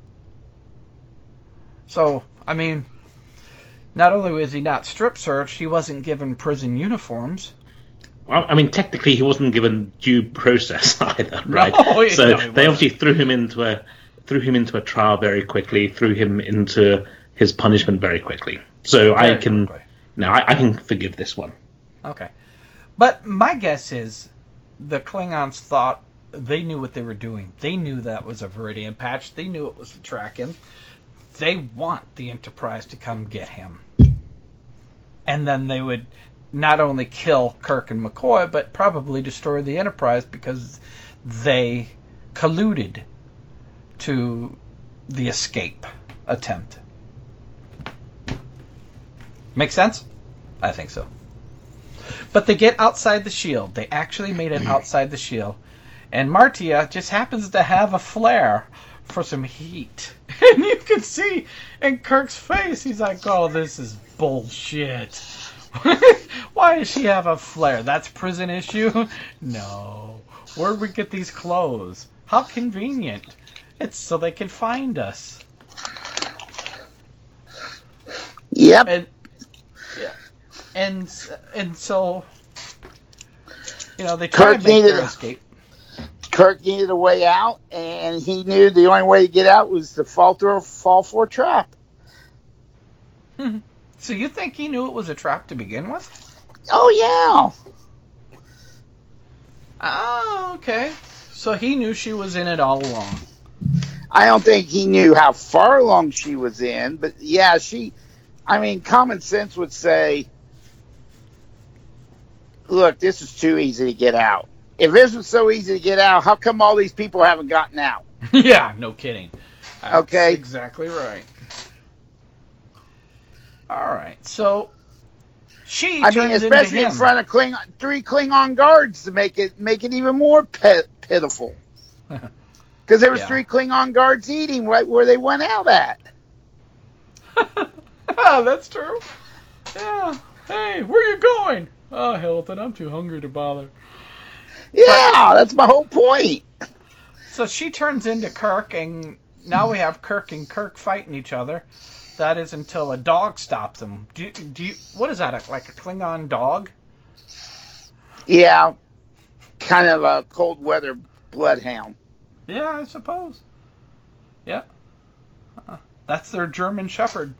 So, I mean, not only was he not strip searched, he wasn't given prison uniforms. Well, I mean, technically, he wasn't given due process either, right? No, so no, they obviously threw him into a threw him into a trial very quickly, threw him into his punishment very quickly. So very I can quickly. no, I, I can forgive this one. Okay, but my guess is the Klingons thought they knew what they were doing. They knew that was a Viridian patch. They knew it was to track him. They want the Enterprise to come get him, and then they would not only kill Kirk and McCoy, but probably destroy the Enterprise because they colluded to the escape attempt. Make sense? I think so. But they get outside the shield. They actually made it outside the shield. And Martia just happens to have a flare for some heat. And you can see in Kirk's face, he's like, oh, this is bullshit. Why does she have a flare? That's prison issue? No. Where'd we get these clothes? How convenient. It's so they can find us. Yep. And, yeah. And, and so, you know, they try Kirk to make needed their a, escape. Kirk needed a way out, and he knew the only way to get out was to fall through a fall for a trap. Hmm. So you think he knew it was a trap to begin with? Oh, yeah. Oh, okay. So he knew she was in it all along. I don't think he knew how far along she was in, but yeah, she, I mean, common sense would say, look, this is too easy to get out. If this was so easy to get out, how come all these people haven't gotten out? Yeah, no kidding. That's okay. Exactly right. All right, so she I turns mean, especially into in him. front of Kling, three Klingon guards to make it make it even more pit, pitiful. Because there was Yeah. three Klingon guards eating right where they went out at. Oh, that's true. Yeah. Hey, where you going? Oh, Hilton, I'm too hungry to bother. Yeah, that's my whole point. So she turns into Kirk, and now we have Kirk and Kirk fighting each other. That is until a dog stops them. Do you, do you, what is that, like a Klingon dog? Yeah, kind of a cold weather bloodhound. Yeah, I suppose. Yeah. Uh, that's their German Shepherd.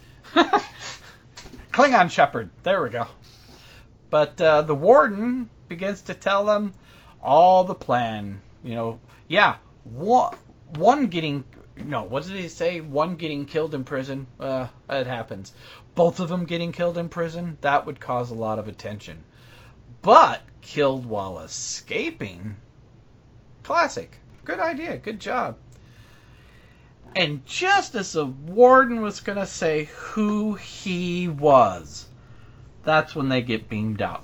Klingon Shepherd. There we go. But uh, the warden begins to tell them all the plan. You know, yeah, one, one getting... No, what did he say? One getting killed in prison? Uh, it happens. Both of them getting killed in prison? That would cause a lot of attention. But killed while escaping? Classic. Good idea. Good job. And just as the warden was going to say who he was, that's when they get beamed out.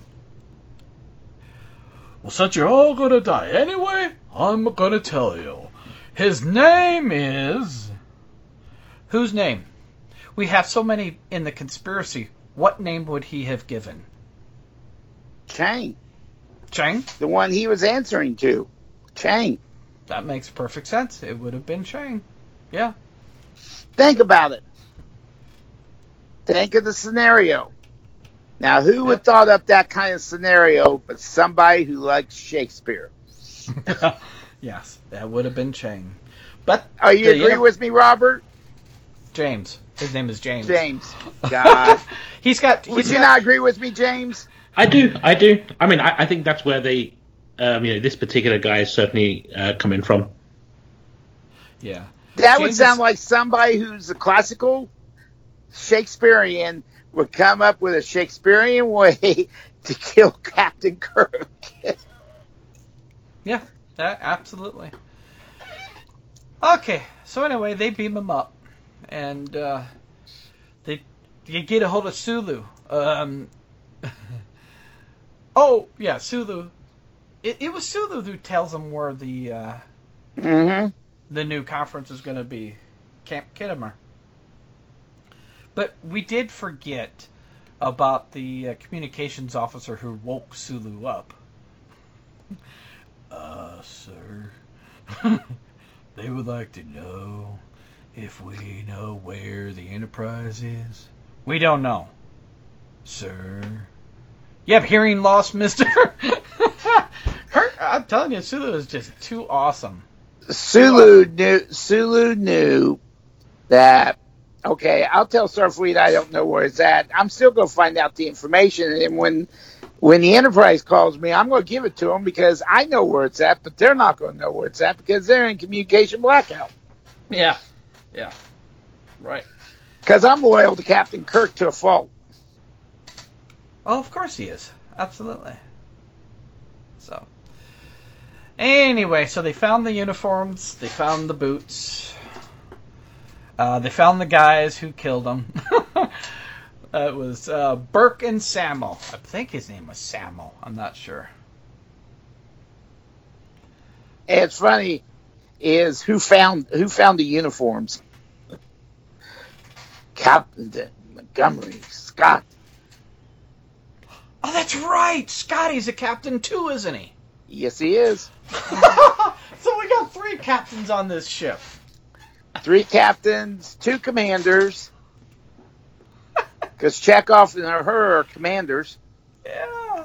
Well, since you're all going to die anyway, I'm going to tell you. His name is... Whose name? We have so many in the conspiracy. What name would he have given? Chang. Chang? The one he was answering to. Chang. That makes perfect sense. It would have been Chang. Yeah. Think about it. Think of the scenario. Now, who would have thought up that kind of scenario but somebody who likes Shakespeare? Yes, that would have been Chang. But are you agree inter- with me, Robert? James. His name is James. James. God. he's got. He's Would you got, not agree with me, James? I do. I do. I mean, I, I think that's where they, um, you know, this particular guy is certainly uh, coming from. Yeah. That James would sound is, like somebody who's a classical Shakespearean would come up with a Shakespearean way to kill Captain Kirk. Yeah. That, absolutely. Okay, so anyway, they beam him up, and uh, they you get a hold of Sulu. Um, oh yeah, Sulu. It, it was Sulu who tells them where the uh, mm-hmm. the new conference is going to be, Camp Kittimer. But we did forget about the uh, communications officer who woke Sulu up. Uh, sir, they would like to know if we know where the Enterprise is. We don't know, sir. You have hearing loss, mister? Her, I'm telling you, Sulu is just too awesome. Sulu knew, Sulu knew that, okay, I'll tell Starfleet I don't know where it's at. I'm still going to find out the information, and when... When the Enterprise calls me, I'm going to give it to them because I know where it's at, but they're not going to know where it's at because they're in communication blackout. Yeah. Yeah. Right. Because I'm loyal to Captain Kirk to a fault. Oh, of course he is. Absolutely. So. Anyway, so they found the uniforms. They found the boots. Uh, they found the guys who killed them. Uh, it was uh, Burke and Samuel. I think his name was Samuel. I'm not sure. And it's funny is who found who found the uniforms? Captain Montgomery Scott. Oh, that's right. Scotty's a captain too, isn't he? Yes, he is. So we got three captains on this ship. Three captains, two commanders. Because Chekhov and her are commanders. Yeah.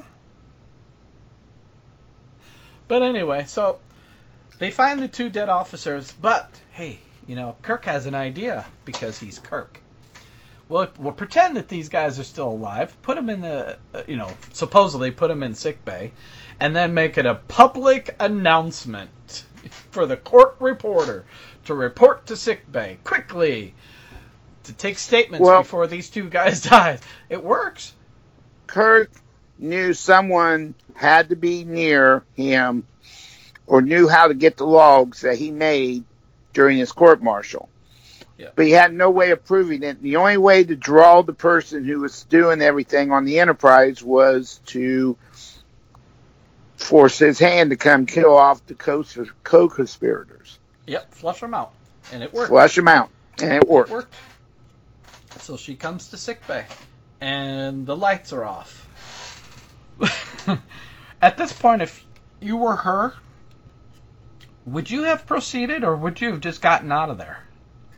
But anyway, so they find the two dead officers, but hey, you know, Kirk has an idea because he's Kirk. Well, we'll pretend that these guys are still alive, put them in the, uh, you know, supposedly put them in sickbay, and then make it a public announcement for the court reporter to report to sickbay quickly. To take statements well, before these two guys die. It works. Kirk knew someone had to be near him or knew how to get the logs that he made during his court-martial. Yeah. But he had no way of proving it. The only way to draw the person who was doing everything on the Enterprise was to force his hand to come kill off the co-conspirators. Yep, flush them out. And it worked. Flush them out. And it worked. It worked. So she comes to sickbay, and the lights are off. At this point, if you were her, would you have proceeded, or would you have just gotten out of there?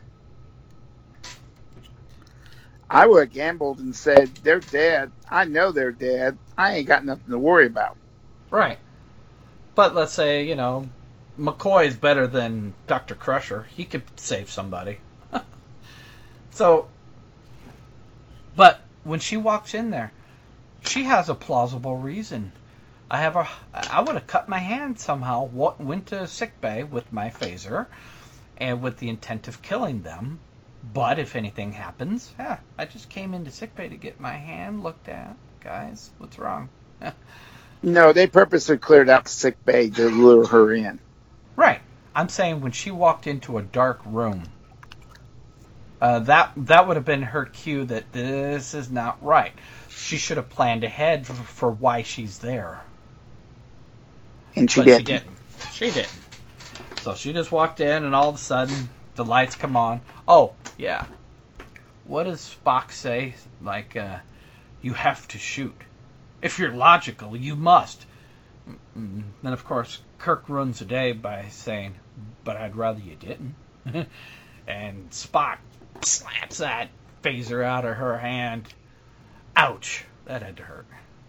I would have gambled and said, they're dead. I know they're dead. I ain't got nothing to worry about. Right. But let's say, you know, McCoy's better than Doctor Crusher. He could save somebody. So, but when she walks in there, she has a plausible reason. I have a, I would have cut my hand somehow, went to sickbay with my phaser, and with the intent of killing them. But if anything happens, yeah, I just came into sickbay to get my hand looked at. Guys, what's wrong? No, they purposely cleared out the sick bay to lure her in. Right. I'm saying when she walked into a dark room, uh, that that would have been her cue that this is not right. She should have planned ahead for, for why she's there. And she but didn't. She didn't. She didn't. So she just walked in, and all of a sudden, the lights come on. Oh, yeah. What does Spock say? Like, uh, you have to shoot. If you're logical, you must. And then, of course, Kirk ruins the day by saying, but I'd rather you didn't. And Spock slaps that phaser out of her hand. Ouch. That had to hurt.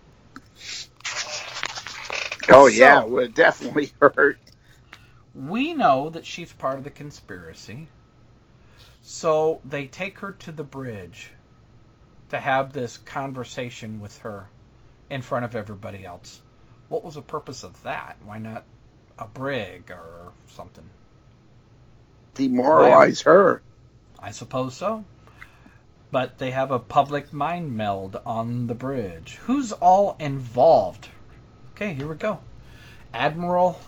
Oh, yeah, it would definitely hurt. We know that she's part of the conspiracy. So they take her to the bridge to have this conversation with her in front of everybody else. What was the purpose of that? Why not a brig or something? Demoralize well, her. I suppose so. But they have a public mind meld on the bridge. Who's all involved? Okay, here we go. Admiral...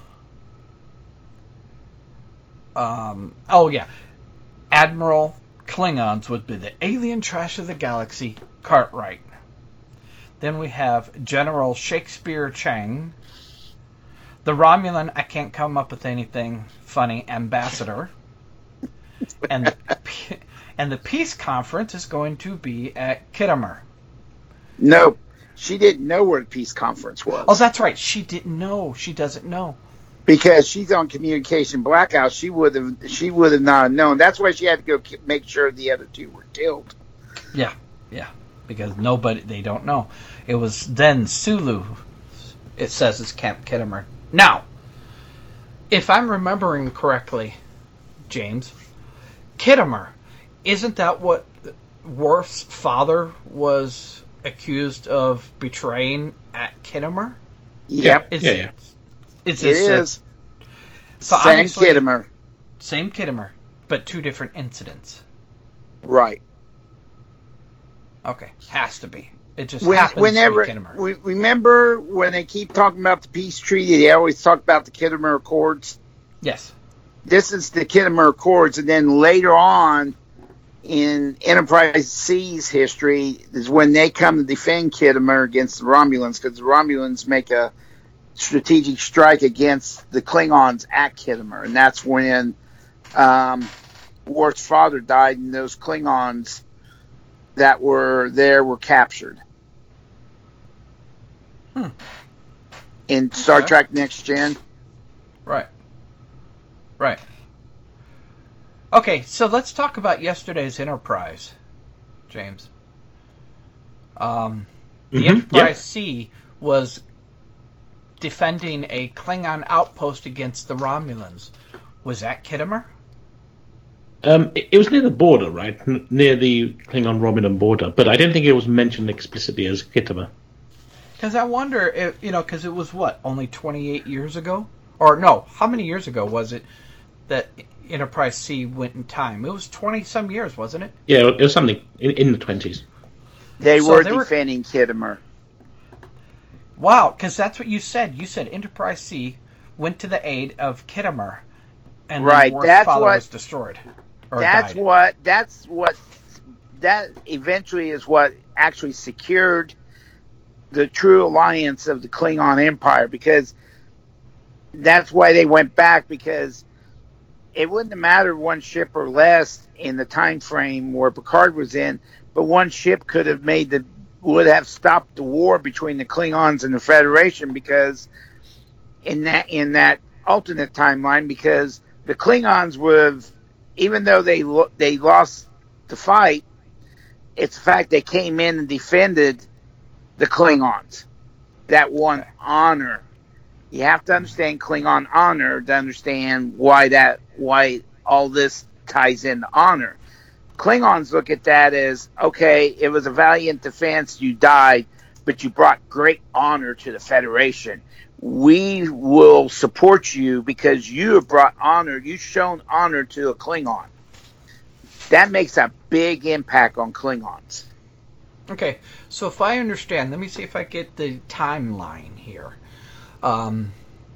Um, oh, yeah. Admiral Klingons would be the alien trash of the galaxy, Cartwright. Then we have General Shakespeare Chang. The Romulan, I can't come up with anything funny, ambassador. And the, and the peace conference is going to be at Khitomer. No, she didn't know where the peace conference was. Oh, that's right. She didn't know. She doesn't know. Because she's on communication blackout, she would have she would have not known. That's why she had to go make sure the other two were killed. Yeah, yeah. Because nobody, they don't know. It was then Sulu. It says it's Camp Khitomer. Now, if I'm remembering correctly, James, Khitomer, isn't that what Worf's father was accused of betraying at Khitomer? Yep. Is, yeah, yeah. Is it this, is. So same Khitomer. Same Khitomer, but two different incidents. Right. Okay. Has to be. It just when, happens whenever, to be Khitomer. We, remember when they keep talking about the peace treaty, they always talk about the Khitomer Accords? Yes. This is the Khitomer Accords, and then later on in Enterprise C's history is when they come to defend Khitomer against the Romulans, because the Romulans make a strategic strike against the Klingons at Khitomer, and that's when um, Worf's father died, and those Klingons that were there were captured. Hmm. In Star Okay. Trek Next Gen. Right. Right. Okay, so let's talk about yesterday's Enterprise, James. Um, the Mm-hmm. Enterprise Yep. C was defending a Klingon outpost against the Romulans. Was that Khitomer? Um, it, it was near the border, right? N- near the Klingon-Romulan border, but I don't think it was mentioned explicitly as Khitomer. Because I wonder, if, you know, because it was, what, only twenty-eight years ago? Or, no, how many years ago was it that Enterprise C went in time? It was twenty-some years, wasn't it? Yeah, it was something in, in the twenties. They So were they were- defending Khitomer. Wow, because that's what you said. You said Enterprise C went to the aid of Khitomer, and Right, then Worf's that's father what- was destroyed. Or That's died. what. That's what. That eventually is what actually secured the true alliance of the Klingon Empire, because that's why they went back, because it wouldn't have mattered one ship or less in the time frame where Picard was in, but one ship could have made the would have stopped the war between the Klingons and the Federation, because in that in that alternate timeline, because the Klingons would have, even though they lo- they lost the fight, it's the fact they came in and defended the Klingons. That won honor. You have to understand Klingon honor to understand why that why all this ties into honor. Klingons look at that as, okay, it was a valiant defense, you died, but you brought great honor to the Federation. We will support you because you have brought honor, you've shown honor to a Klingon. That makes a big impact on Klingons. Okay, so if I understand, let me see if I get the timeline here. Um,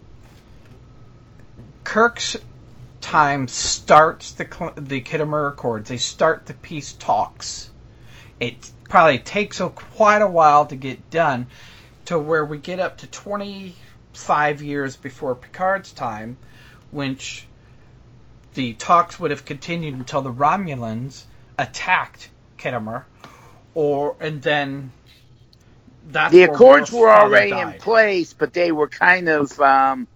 Kirk's time starts the the Khitomer Accords. They start the peace talks. It probably takes a, quite a while to get done, to where we get up to twenty-five years before Picard's time, which the talks would have continued until the Romulans attacked Khitomer, or and then that's the where Accords Worf's were father already died. in place, but they were kind of um,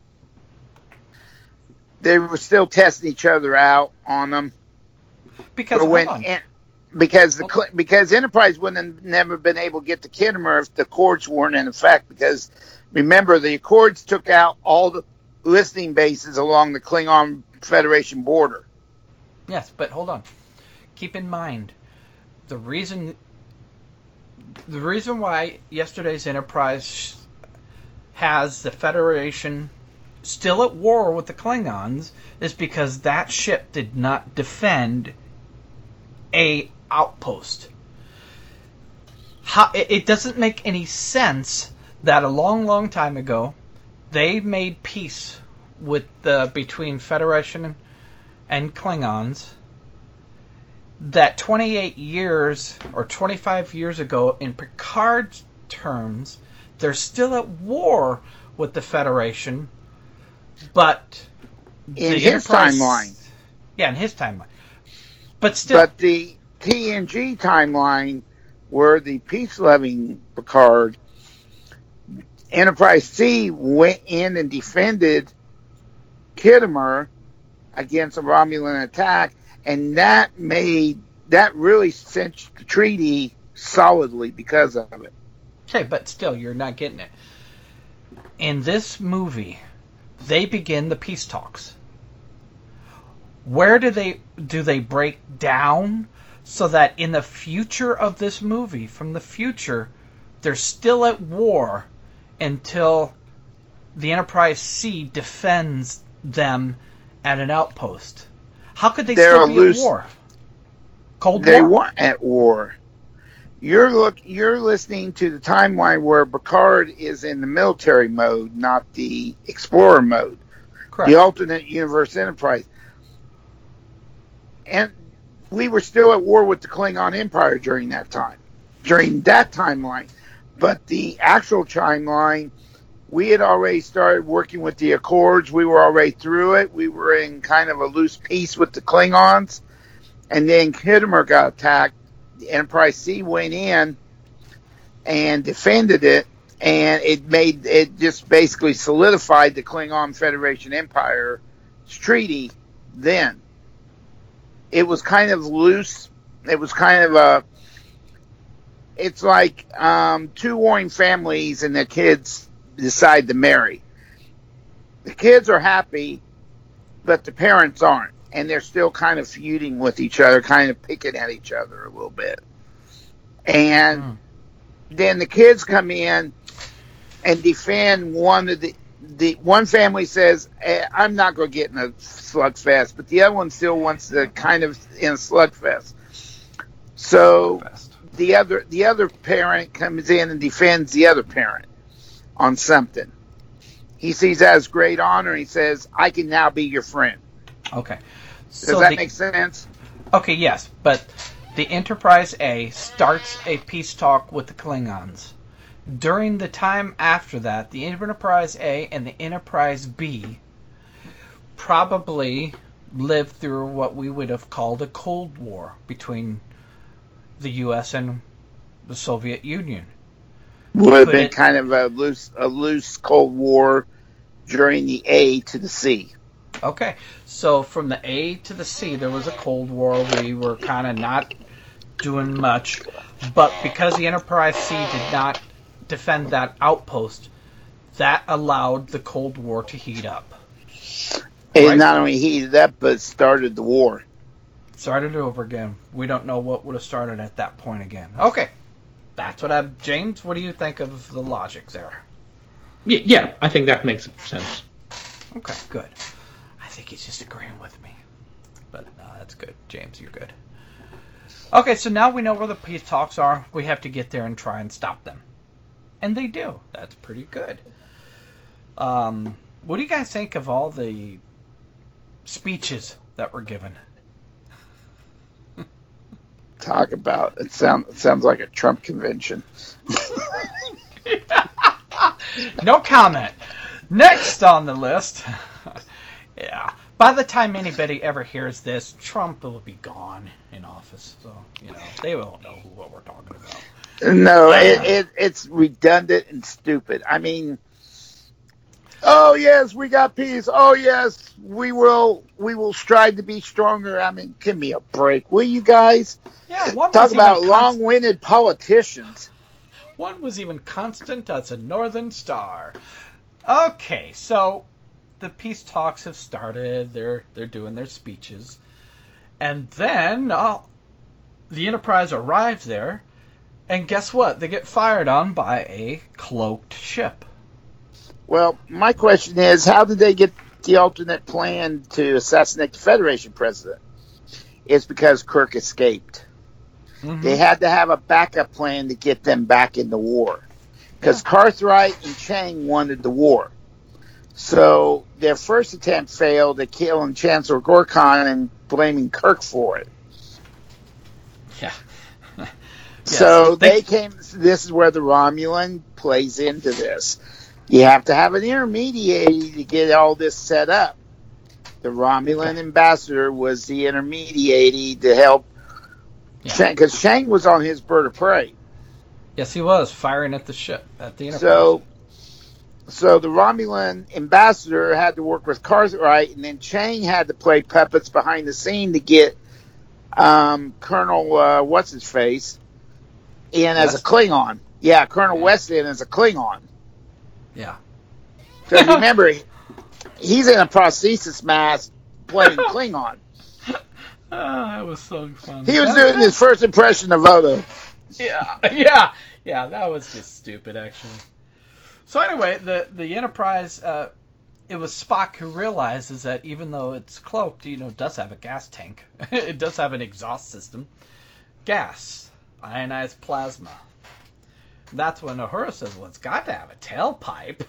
they were still testing each other out on them. Because when, hold on. en- because the Cl- because Enterprise wouldn't have never been able to get to Khitomer if the Accords weren't in effect. Because remember, the Accords took out all the listening bases along the Klingon Federation border. Yes, but hold on. Keep in mind, the reason the reason why yesterday's Enterprise has the Federation still at war with the Klingons is because that ship did not defend a outpost. How, it, it doesn't make any sense that a long, long time ago they made peace with the between Federation and Klingons, that twenty-eight years or twenty-five years ago, in Picard's terms, they're still at war with the Federation, but In the his Enterprise- timeline. Yeah, in his timeline. But still, But the T N G timeline, where the peace-loving Picard, Enterprise C went in and defended Khitomer against a Romulan attack, and that made that really cinched the treaty solidly because of it. okay, but still, you're not getting it. In this movie, they begin the peace talks. Where do they do they break down so that in the future of this movie, from the future, they're still at war until the Enterprise C defends them at an outpost? How could they They're still a be loose- at war? Cold They War? weren't at war. You're look. You're listening to the timeline where Picard is in the military mode, not the explorer mode. Correct. The alternate universe Enterprise. And we were still at war with the Klingon Empire during that time, during that timeline. But the actual timeline, we had already started working with the Accords. We were already through it. We were in kind of a loose peace with the Klingons. And then Khitomer got attacked. The Enterprise C went in and defended it. And it made it just basically solidified the Klingon Federation Empire's treaty then. It was kind of loose. It was kind of a... It's like um, two warring families and their kids decide to marry. The kids are happy, but the parents aren't. And they're still kind of feuding with each other, kind of picking at each other a little bit. And mm. then the kids come in and defend one of the... The one family says, eh, I'm not going to get in a slugfest, but the other one still wants to kind of in a slugfest. So Slugfest. the other the other parent comes in and defends the other parent on something. He sees that as great honor. And he says, I can now be your friend. Okay. Does So that the- make sense? Okay, yes, but the Enterprise A starts a peace talk with the Klingons. During the time after that, the Enterprise A and the Enterprise B probably lived through what we would have called a Cold War between the U S and the Soviet Union. Would have Put been it- kind of a loose, a loose Cold War during the A to the C. Okay, so from the A to the C, there was a Cold War. We were kind of not doing much, but because the Enterprise C did not defend that outpost, that allowed the Cold War to heat up. It Right. not only heated up, but started the war. Started over again. We don't know what would have started at that point again. Okay, that's what I. James, what do you think of the logic there? Yeah, yeah, I think that makes sense. Okay, good. I think he's just agreeing with me. But no, that's good. James, you're good. Okay, so now we know where the peace talks are. We have to get there and try and stop them. And they do. That's pretty good. Um, what do you guys think of all the speeches that were given? Talk about it. Sound, it sounds like a Trump convention. No comment. Next on the list. Yeah. By the time anybody ever hears this, Trump will be gone in office. So, you know, they won't know who, what we're talking about. No, it, it, it's redundant and stupid. I mean, oh yes, we got peace. Oh yes, we will. We will strive to be stronger. I mean, give me a break, will you guys? Yeah, one Talk was even about const- long-winded politicians. One was even constant as a northern star. Okay, so the peace talks have started. They're they're doing their speeches, and then uh, the Enterprise arrives there, and guess what? They get fired on by a cloaked ship. Well, my question is, how did they get the alternate plan to assassinate the Federation president? It's because Kirk escaped. Mm-hmm. They had to have a backup plan to get them back in the war. Because Yeah. Cartwright and Chang wanted the war. So their first attempt failed at killing Chancellor Gorkon and blaming Kirk for it. Yeah. So Yes, they- they came. This is where the Romulan plays into this. You have to have an intermediary to get all this set up. The Romulan ambassador was the intermediary to help Yeah. Chang, because Chang was on his bird of prey. Yes, he was firing at the ship at the Enterprise. So, so the Romulan ambassador had to work with Cartwright, and then Chang had to play puppets behind the scene to get um, Colonel uh, what's his face in as a West. Klingon. Yeah, Colonel Yeah. West in as a Klingon. yeah. Because remember, he's in a prosthesis mask playing Klingon. Oh, that was so fun. He was That- doing his first impression of Odo. Yeah, yeah, yeah. That was just stupid, actually. So anyway, the the Enterprise, uh, it was Spock who realizes that even though it's cloaked, you know, it does have a gas tank. It does have an exhaust system, gas, ionized plasma. That's when Uhura says, "Well, it's got to have a tailpipe."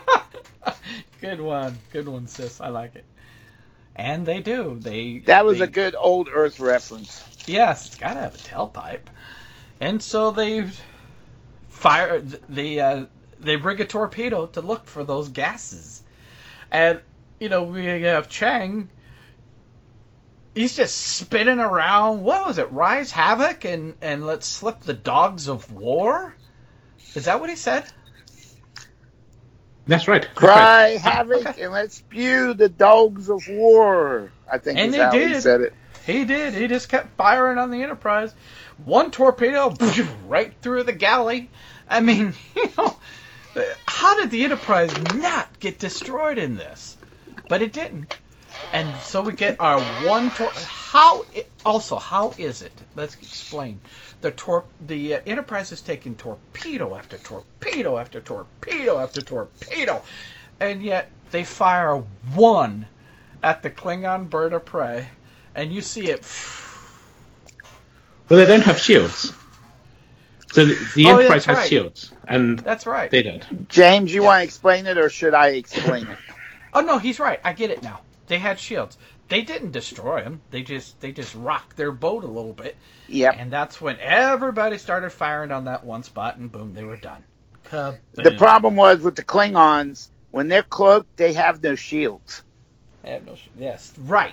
Good one, good one, sis. I like it. And they do. They That was they, a good old Earth reference. Yes, it's got to have a tailpipe. And so they fire the uh, they bring a torpedo to look for those gases. And you know, we have Chang. He's just spinning around. What was it? Rise havoc and and let's slip the dogs of war. Is that what he said? That's right. That's Cry right. havoc and let's spew the dogs of war. I think And is they how he did. said it. He did. He just kept firing on the Enterprise. One torpedo right through the galley. I mean, you know, how did the Enterprise not get destroyed in this? But it didn't. And so we get our one tor- how it, also how is it? Let's explain. The tor- the uh, Enterprise is taking torpedo after torpedo after torpedo after torpedo, and yet they fire one at the Klingon bird of prey, and you see it. Well, they don't have shields. So the, the Oh, Enterprise that's has right. shields, and That's right. they don't. James, you want to explain it or should I explain it? Oh no, he's right. I get it now. They had shields. They didn't destroy them. They just they just rocked their boat a little bit. Yep. And that's when everybody started firing on that one spot, and boom, they were done. Kaboom. The problem was with the Klingons, when they're cloaked, they have no shields. They have no sh- yes, right.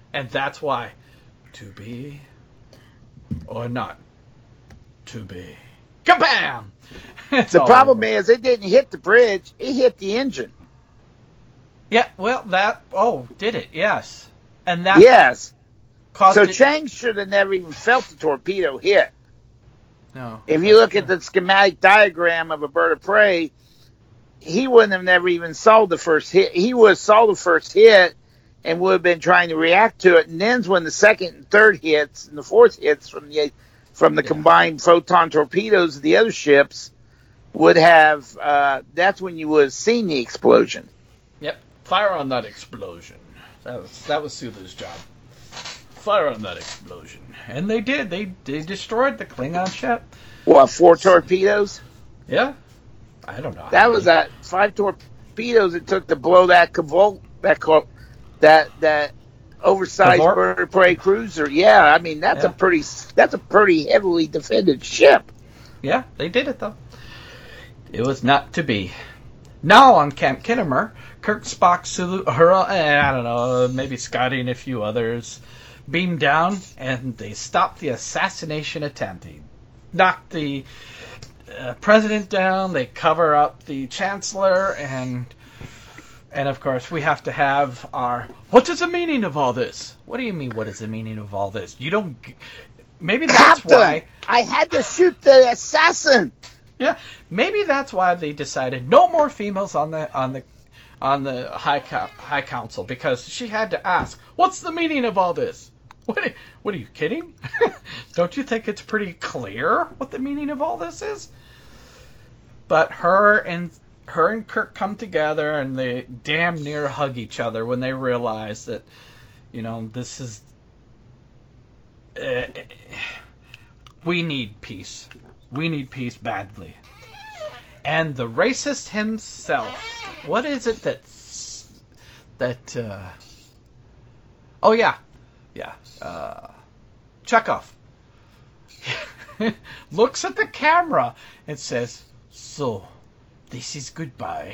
And that's why, to be or not to be. Kabam! The problem is, it didn't hit the bridge; it hit the engine. Yeah, well, that. Oh, did it? Yes, and that. Yes. Caused So it, Chang should have never even felt the torpedo hit. No. If you look at the schematic diagram of a bird of prey, he wouldn't have never even saw the first hit. He would have saw the first hit and would have been trying to react to it. And then's when the second and third hits and the fourth hits from the from the yeah. combined photon torpedoes of the other ships would have. Uh, that's when you would have seen the explosion. Yep. Fire on that explosion. That was that was Sulu's job. Fire on that explosion. And they did. They they destroyed the Klingon ship. What, four torpedoes? Yeah. I don't know. That was that five torpedoes it took to blow that Cavol, that that that oversized Cavort? bird of prey cruiser. Yeah, I mean that's Yeah. a pretty that's a pretty heavily defended ship. Yeah, they did it though. It was not to be. Now on Camp Kittimer, Kirk, Spock, Sulu, Uhura, and I don't know, maybe Scotty and a few others beam down, and they stop the assassination attempt. They knock the uh, president down, they cover up the chancellor, and and of course we have to have our, what is the meaning of all this? What do you mean, what is the meaning of all this? You don't, maybe that's Captain, why... I had to shoot the assassin. Yeah, maybe that's why they decided no more females on the on the on the high co- high council, because she had to ask, "What's the meaning of all this?" What? Are, what are you kidding? Don't you think it's pretty clear what the meaning of all this is? But her and her and Kirk come together, and they damn near hug each other when they realize that, you know, this is. Uh, we need peace. We need peace badly. And the racist himself, what is it that's, that, uh, oh yeah, yeah, uh, Chekhov looks at the camera and says, so, this is goodbye.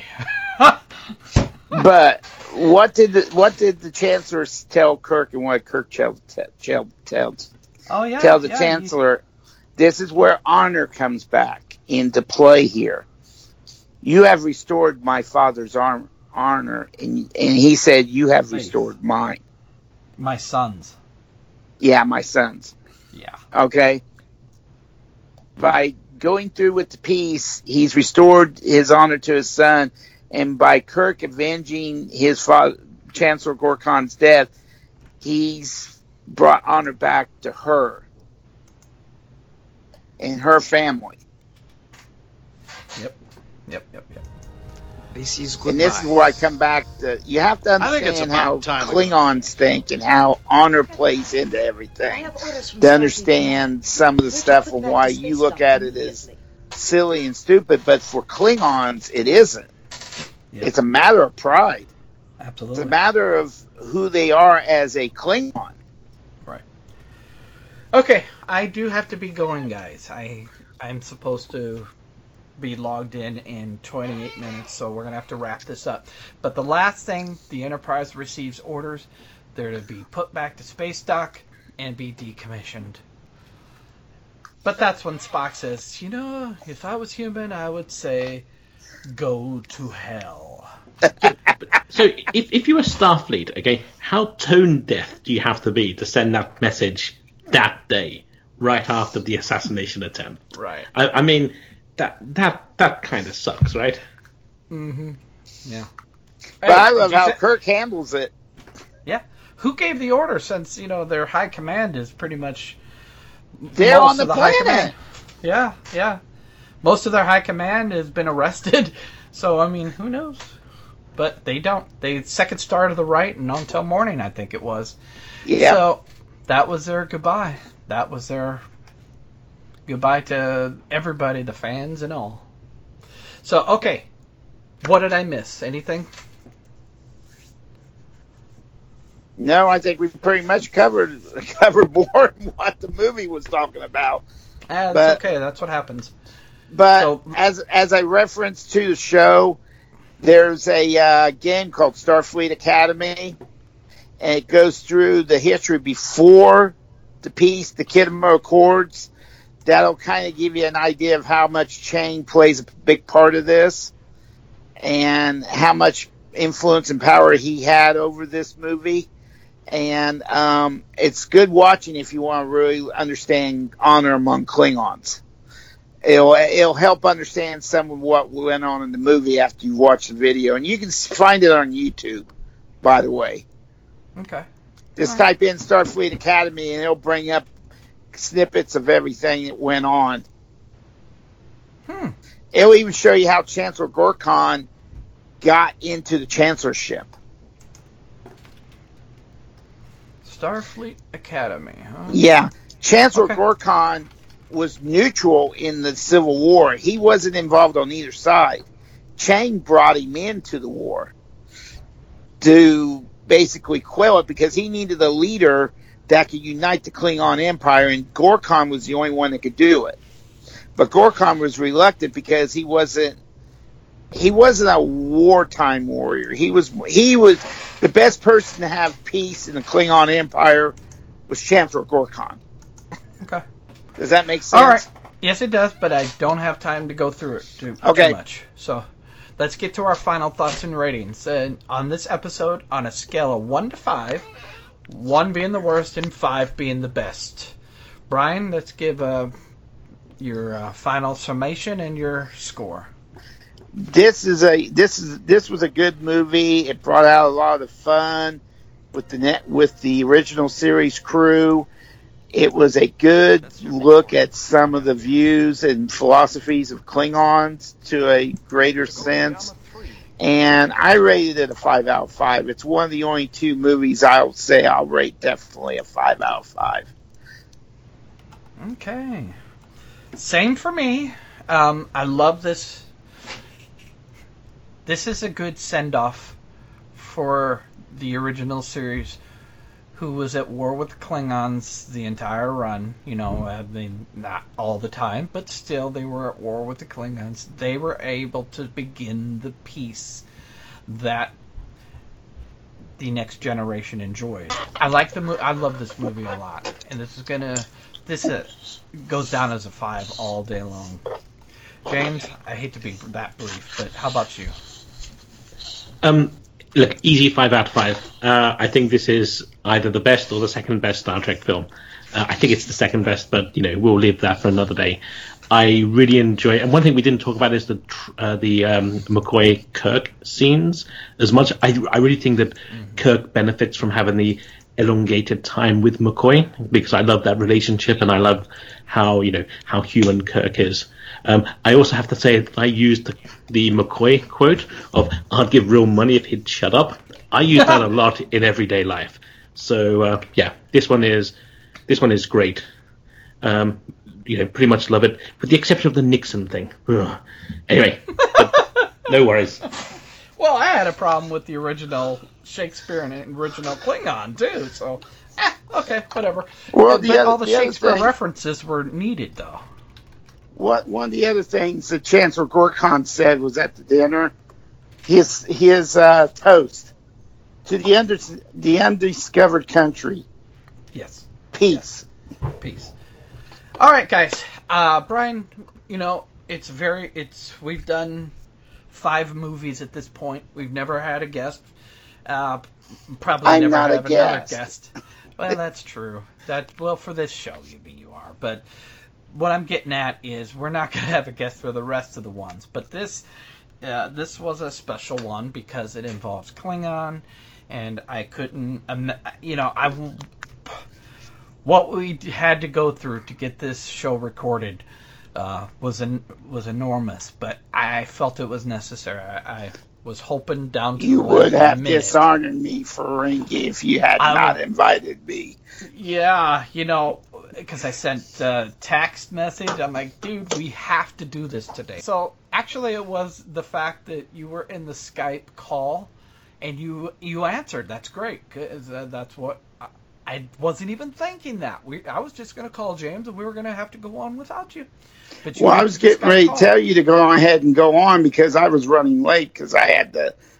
But what did the, what did the Chancellor tell Kirk, and what Kirk tell, tell, tell, oh, yeah, tell the yeah, Chancellor? This is where honor comes back into play here. You have restored my father's arm, honor, and, and he said, you have restored mine. My sons. Yeah, my sons. Yeah. Okay? By going through with the peace, he's restored his honor to his son, and by Kirk avenging his father, Chancellor Gorkon's death, he's brought honor back to her and her family. Yep. Yep, yep, yep. This is goodbye. And this is where I come back to, you have to I think it's understand about how time Klingons think and how honor plays into everything. To understand some of the stuff and why you look at it as silly and stupid, but for Klingons, it isn't. Yep. It's a matter of pride. Absolutely. It's a matter of who they are as a Klingon. Right. Okay, I do have to be going, guys. I I'm supposed to be logged in in twenty-eight minutes, so we're gonna have to wrap this up. But the last thing, the Enterprise receives orders. They're to be put back to space dock and be decommissioned. But that's when Spock says, you know, if I was human, I would say, go to hell. So, if, if you're a Starfleet, okay, how tone deaf do you have to be to send that message that day, right after the assassination attempt? Right. I, I mean, that that that kind of sucks, right? Mm-hmm. Yeah. But Hey, I love did you how say- Kirk handles it. Yeah. Who gave the order, since, you know, their high command is pretty much... They're most on the, of high planet. command. Yeah, yeah. Most of their high command has been arrested, so, I mean, who knows? But they don't. They second star to the right, and not until morning, I think it was. Yeah. So, that was their goodbye. That was their goodbye to everybody, the fans and all. So, okay. What did I miss? Anything? No, I think we've pretty much covered covered more than what the movie was talking about. Ah, that's But- okay. That's what happens. But So- as as I referenced to the show, there's a uh, game called Starfleet Academy, and it goes through the history before the peace, the Khitomer Accords. That'll kind of give you an idea of how much Chang plays a big part of this and how much influence and power he had over this movie. And um, it's good watching if you want to really understand honor among Klingons. It'll, it'll help understand some of what went on in the movie after you watch the video. And you can find it on YouTube, by the way. Okay. Just type in Starfleet Academy and it'll bring up snippets of everything that went on. Hmm. It'll even show you how Chancellor Gorkon got into the Chancellorship. Starfleet Academy, huh? Yeah. Chancellor Okay. Gorkon was neutral in the Civil War. He wasn't involved on either side. Chang brought him into the war to basically quell it because he needed a leader that could unite the Klingon Empire, and Gorkon was the only one that could do it. But Gorkon was reluctant because he wasn't he wasn't a wartime warrior. He was he was the best person to have peace in the Klingon Empire was Chancellor Gorkon. Okay. Does that make sense? All right. Yes, it does, but I don't have time to go through it too, Okay. too much. So let's get to our final thoughts and ratings. And on this episode, on a scale of one to five, one being the worst and five being the best. Brian, let's give uh, your uh, final summation and your score. This is a this is this was a good movie. It brought out a lot of fun with the net with the original series crew. It was a good look at some of the views and philosophies of Klingons to a greater sense. And I rated it a five out of five. It's one of the only two movies I'll say I'll rate definitely a five out of five. Okay. Same for me. Um, I love this. This is a good send-off for the original series, who was at war with the Klingons the entire run. You know, I mean, not all the time, but still they were at war with the Klingons. They were able to begin the peace that the next generation enjoys. I like the mo- I love this movie a lot, and this is gonna this uh, goes down as a five all day long. James, I hate to be that brief, but how about you? Um, look, easy five out of five. Uh, I think this is either the best or the second best Star Trek film. Uh, I think it's the second best, but you know we'll leave that for another day. I really enjoy, and one thing we didn't talk about is the tr- uh, the um, McCoy Kirk scenes as much. I I really think that mm-hmm. Kirk benefits from having the elongated time with McCoy because I love that relationship and I love how you know how human Kirk is. Um, I also have to say that I used the, the McCoy quote of "I'd give real money if he'd shut up." I use that a lot in everyday life. So uh, yeah, this one is this one is great. Um, you know, pretty much love it, with the exception of the Nixon thing. Ugh. Anyway, no worries. Well, I had a problem with the original Shakespeare and original Klingon too. So, eh, okay, whatever. Well, but the other, all the, the Shakespeare thing, references were needed, though. What one of the other things that Chancellor Gorkon said was at the dinner, his his uh, toast to the under, the undiscovered country. Yes. Peace. Yes. Peace. All right, guys. Uh, Brian, you know it's very it's we've done five movies at this point. We've never had a guest. Uh, probably I'm never not have a another guest. guest. Well, that's true. That well for this show, you you are, but. What I'm getting at is we're not going to have a guest for the rest of the ones, but this uh, this was a special one because it involves Klingon, and I couldn't, um, you know, I what we had to go through to get this show recorded uh, was an, was enormous, but I felt it was necessary. I, I was hoping down to you the would have minute. dishonored me for Ringy if you had I not would, invited me. Yeah, you know. Because I sent a text message. I'm like, dude, we have to do this today. So, actually, it was the fact that you were in the Skype call and you you answered. That's great. Cause, uh, that's what... I, I wasn't even thinking that. We I was just going to call James and we were going to have to go on without you. But you well, I was getting ready to tell you to go ahead and go on because I was running late because I had to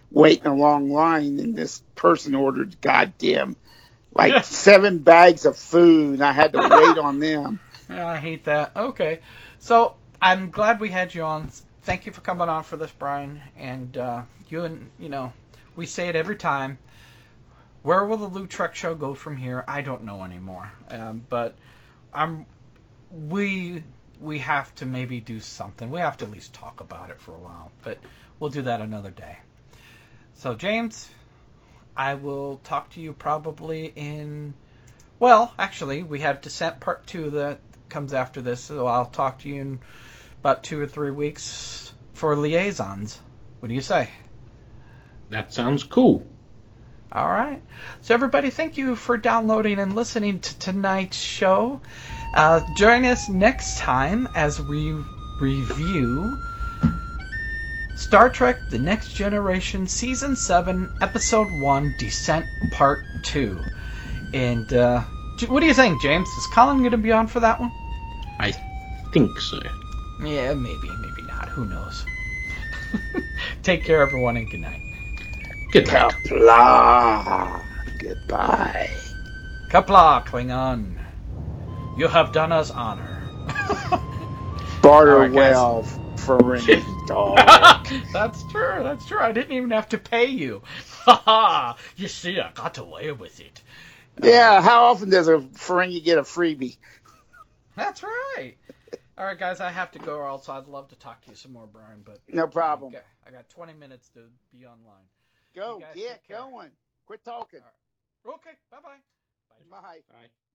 wait in a long line, and this person ordered goddamn like seven bags of food, and I had to wait on them. Yeah, I hate that. Okay. So I'm glad we had you on. Thank you for coming on for this, Brian. And uh, you and, you know, we say it every time. Where will the Lou Trek Show go from here? I don't know anymore. Um, but I'm, we, we have to maybe do something. We have to at least talk about it for a while. But we'll do that another day. So, James, I will talk to you probably in... Well, actually, we have Descent Part two that comes after this, so I'll talk to you in about two or three weeks for Liaisons. What do you say? That sounds cool. All right. So, everybody, thank you for downloading and listening to tonight's show. Uh, join us next time as we review Star Trek The Next Generation Season seven, Episode one, Descent Part two. And, uh, what do you think, James? Is Colin going to be on for that one? I think so. Yeah, maybe, maybe not. Who knows? Take care, everyone, and good night. Good night. Kapla. Goodbye. Kapla, Klingon. You have done us honor. Barter right, well, Ferengi dog. That's true, that's true. I didn't even have to pay you. Ha ha! You see, I got away with it. Yeah, how often does a Ferengi get a freebie? That's right. All right, guys, I have to go, or else I'd love to talk to you some more, Brian. But no problem. Okay, I got twenty minutes to be online. Go, get going. Quit talking. Right. Okay, bye-bye. Bye. Bye.